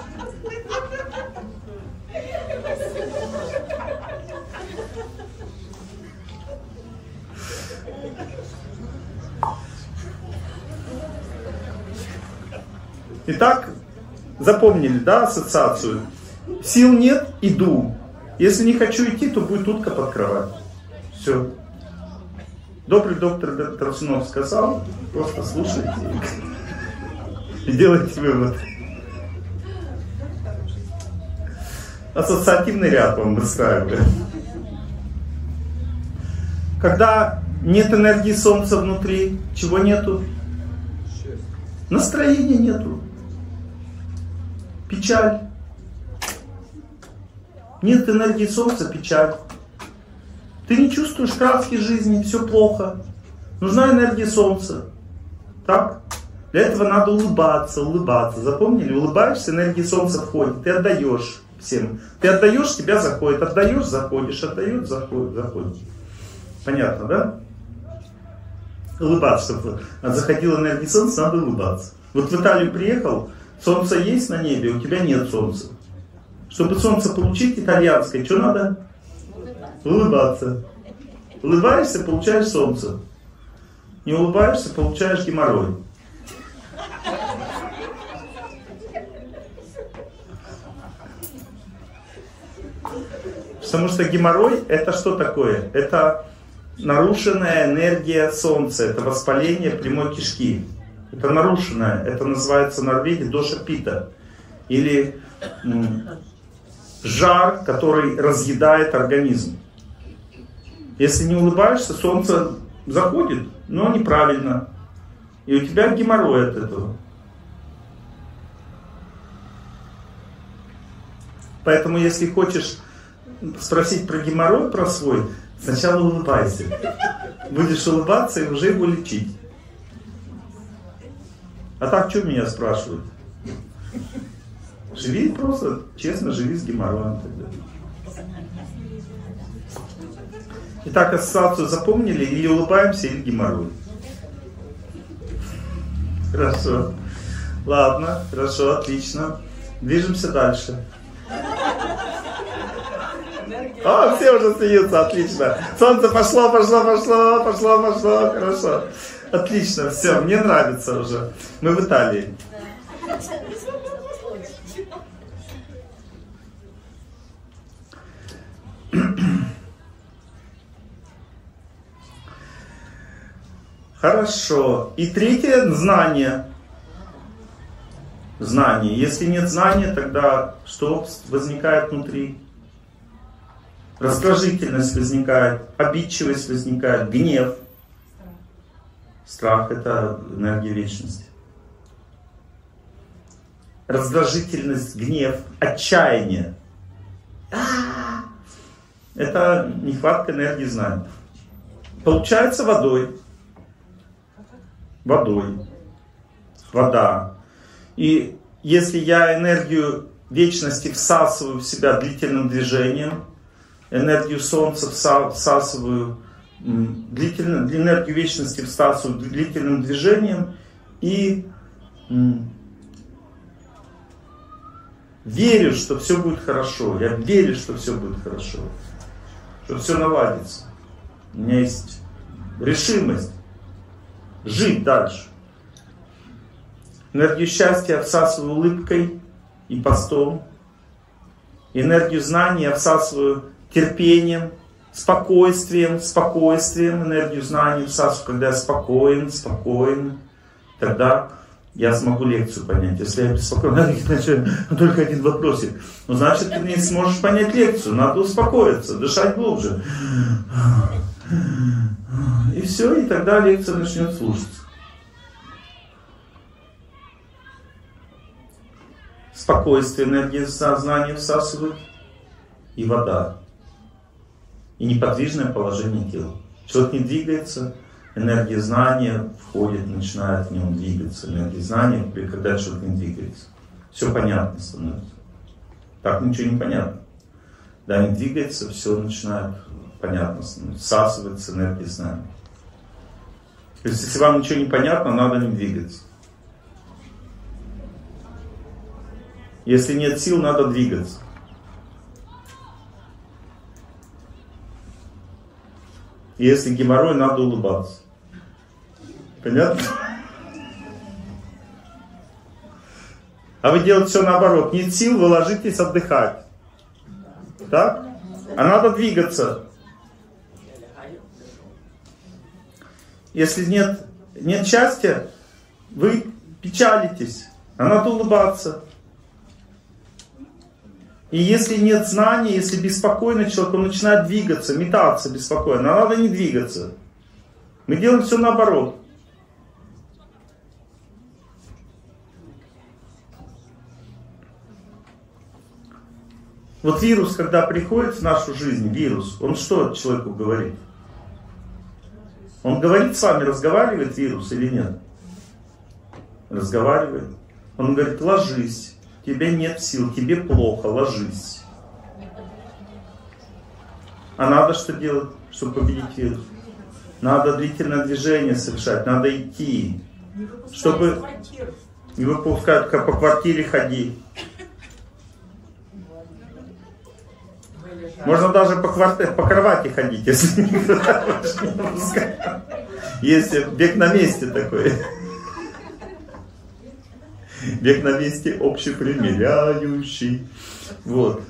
Итак, запомнили, да, ассоциацию? Сил нет, иду. Если не хочу идти, то будет утка под кровать. Все. Добрый доктор Тарасунов сказал, просто слушайте и делайте вывод. Ассоциативный ряд вам выстраиваю. Когда нет энергии Солнца внутри, чего нету? Настроения нету. Печаль. Нет энергии Солнца, печаль. Ты не чувствуешь краски жизни, все плохо. Нужна энергия Солнца. Так? Для этого надо улыбаться, улыбаться. Запомнили? Улыбаешься, энергия Солнца входит. Ты отдаешь всем. Ты отдаешь, тебя заходит. Отдаешь, заходишь. Отдаешь, заходит, заходит. Понятно, да? Улыбаться, чтобы заходила энергия Солнца, надо улыбаться. Вот в Италию приехал, Солнце есть на небе, у тебя нет Солнца. Чтобы Солнце получить итальянское, что надо? Улыбаться. Улыбаешься, получаешь Солнце. Не улыбаешься, получаешь геморрой. Потому что геморрой это что такое? Это нарушенная энергия Солнца. Это воспаление прямой кишки. Это нарушенное. Это называется в Норвегии доша пита. Или жар, который разъедает организм. Если не улыбаешься, Солнце заходит, но неправильно. И у тебя геморрой от этого. Поэтому, если хочешь спросить про геморрой, про свой, сначала улыбайся. Будешь улыбаться и уже его лечить. А так, что меня спрашивают? Живи просто, честно, живи с геморроем тогда. Итак, ассоциацию запомнили? Или улыбаемся, или геморрой. Хорошо. Ладно, хорошо, отлично. Движемся дальше. О, все уже смеются, отлично. Солнце пошло, пошло, пошло, пошло, пошло, хорошо. Отлично, все, мне нравится уже. Мы в Италии. Хорошо. И третье — знание. Знание. Если нет знания, тогда что возникает внутри? Раздражительность возникает, обидчивость возникает, гнев. Страх — это энергия вечности. Раздражительность, гнев, отчаяние. Это нехватка энергии знания. Получается водой. Водой. Вода. И если я энергию вечности всасываю в себя длительным движением, энергию Солнца всасываю, длительно, энергию вечности всасываю длительным движением и верю, что все будет хорошо. Я верю, что все будет хорошо. Что все наладится. У меня есть решимость жить дальше. Энергию счастья я всасываю улыбкой и постом. Энергию знаний я всасываю терпением, спокойствием, спокойствием. Энергию знаний всасываю, когда я спокоен, спокоен. Тогда я смогу лекцию понять. Если я беспокоен, значит, только один вопросик. Ну, значит, ты не сможешь понять лекцию. Надо успокоиться, дышать глубже. И все, и тогда лекция начнет слушаться. Спокойствие, энергия сознания всасывает. И вода. И неподвижное положение тела. Человек не двигается, энергия знания входит, начинает в нем двигаться. Энергия знания, когда человек не двигается. Все понятно становится. Так ничего не понятно. Когда не двигается, все начинает понятно становиться. Всасывается энергия знания. То есть, если вам ничего не понятно, надо не двигаться. Если нет сил, надо двигаться. Если геморрой, надо улыбаться. Понятно? А вы делаете все наоборот. Нет сил, вы ложитесь отдыхать. Так? А надо двигаться. Если нет, нет счастья, вы печалитесь. А надо улыбаться. И если нет знаний, если беспокойный человек, он начинает двигаться, метаться беспокойно. А надо не двигаться. Мы делаем все наоборот. Вот вирус, когда приходит в нашу жизнь, вирус, он что человеку говорит? Он говорит с вами, разговаривает вирус или нет? Разговаривает. Он говорит, ложись. Тебе нет сил, тебе плохо, ложись. А надо что делать, чтобы победить вирус? Надо длительное движение совершать, надо идти. Чтобы не выпускать, как по квартире ходи. Можно даже по, квартире, по кровати ходить, если не выпускать. Есть бег на месте такой. Бег на месте общепримиряющий. Вот.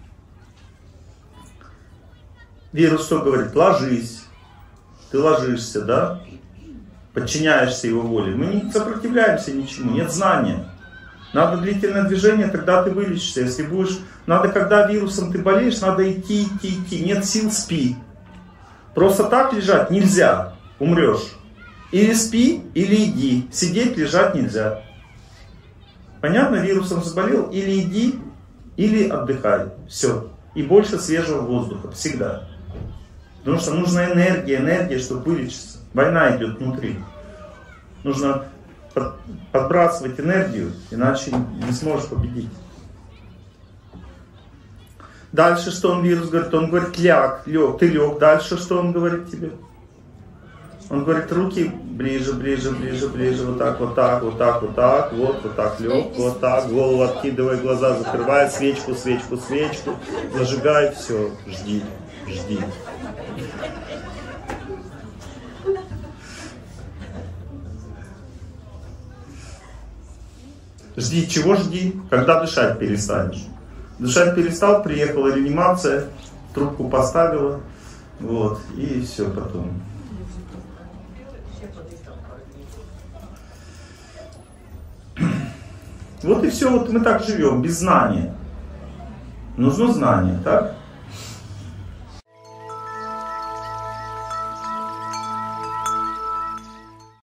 Вирус что говорит? Ложись. Ты ложишься, да? Подчиняешься его воле. Мы не сопротивляемся ничему, нет знания. Надо длительное движение, тогда ты вылечишься. Если будешь... Надо, когда вирусом ты болеешь, надо идти, идти, идти. Нет сил, спи. Просто так лежать нельзя. Умрешь. Или спи, или иди. Сидеть, лежать нельзя. Понятно? Вирусом заболел, или иди, или отдыхай. Все. И больше свежего воздуха. Всегда. Потому что нужна энергия, энергия, чтобы вылечиться. Война идет внутри. Нужно под, подбрасывать энергию, иначе не сможешь победить. Дальше что он, вирус, говорит? Он говорит, ляг, лег, ты лег. Дальше что он говорит тебе? Он говорит, руки ближе, ближе, ближе, ближе, вот так, вот так, вот так, вот так, вот, вот так лег, вот так, голову откидывай, глаза закрывай, свечку, свечку, свечку, зажигай, все, жди, жди. Жди, чего жди? Когда дышать перестанешь. Дышать перестал, приехала реанимация, трубку поставила, вот, и все потом. Вот и все, вот мы так живем, без знания. Нужно знание, так?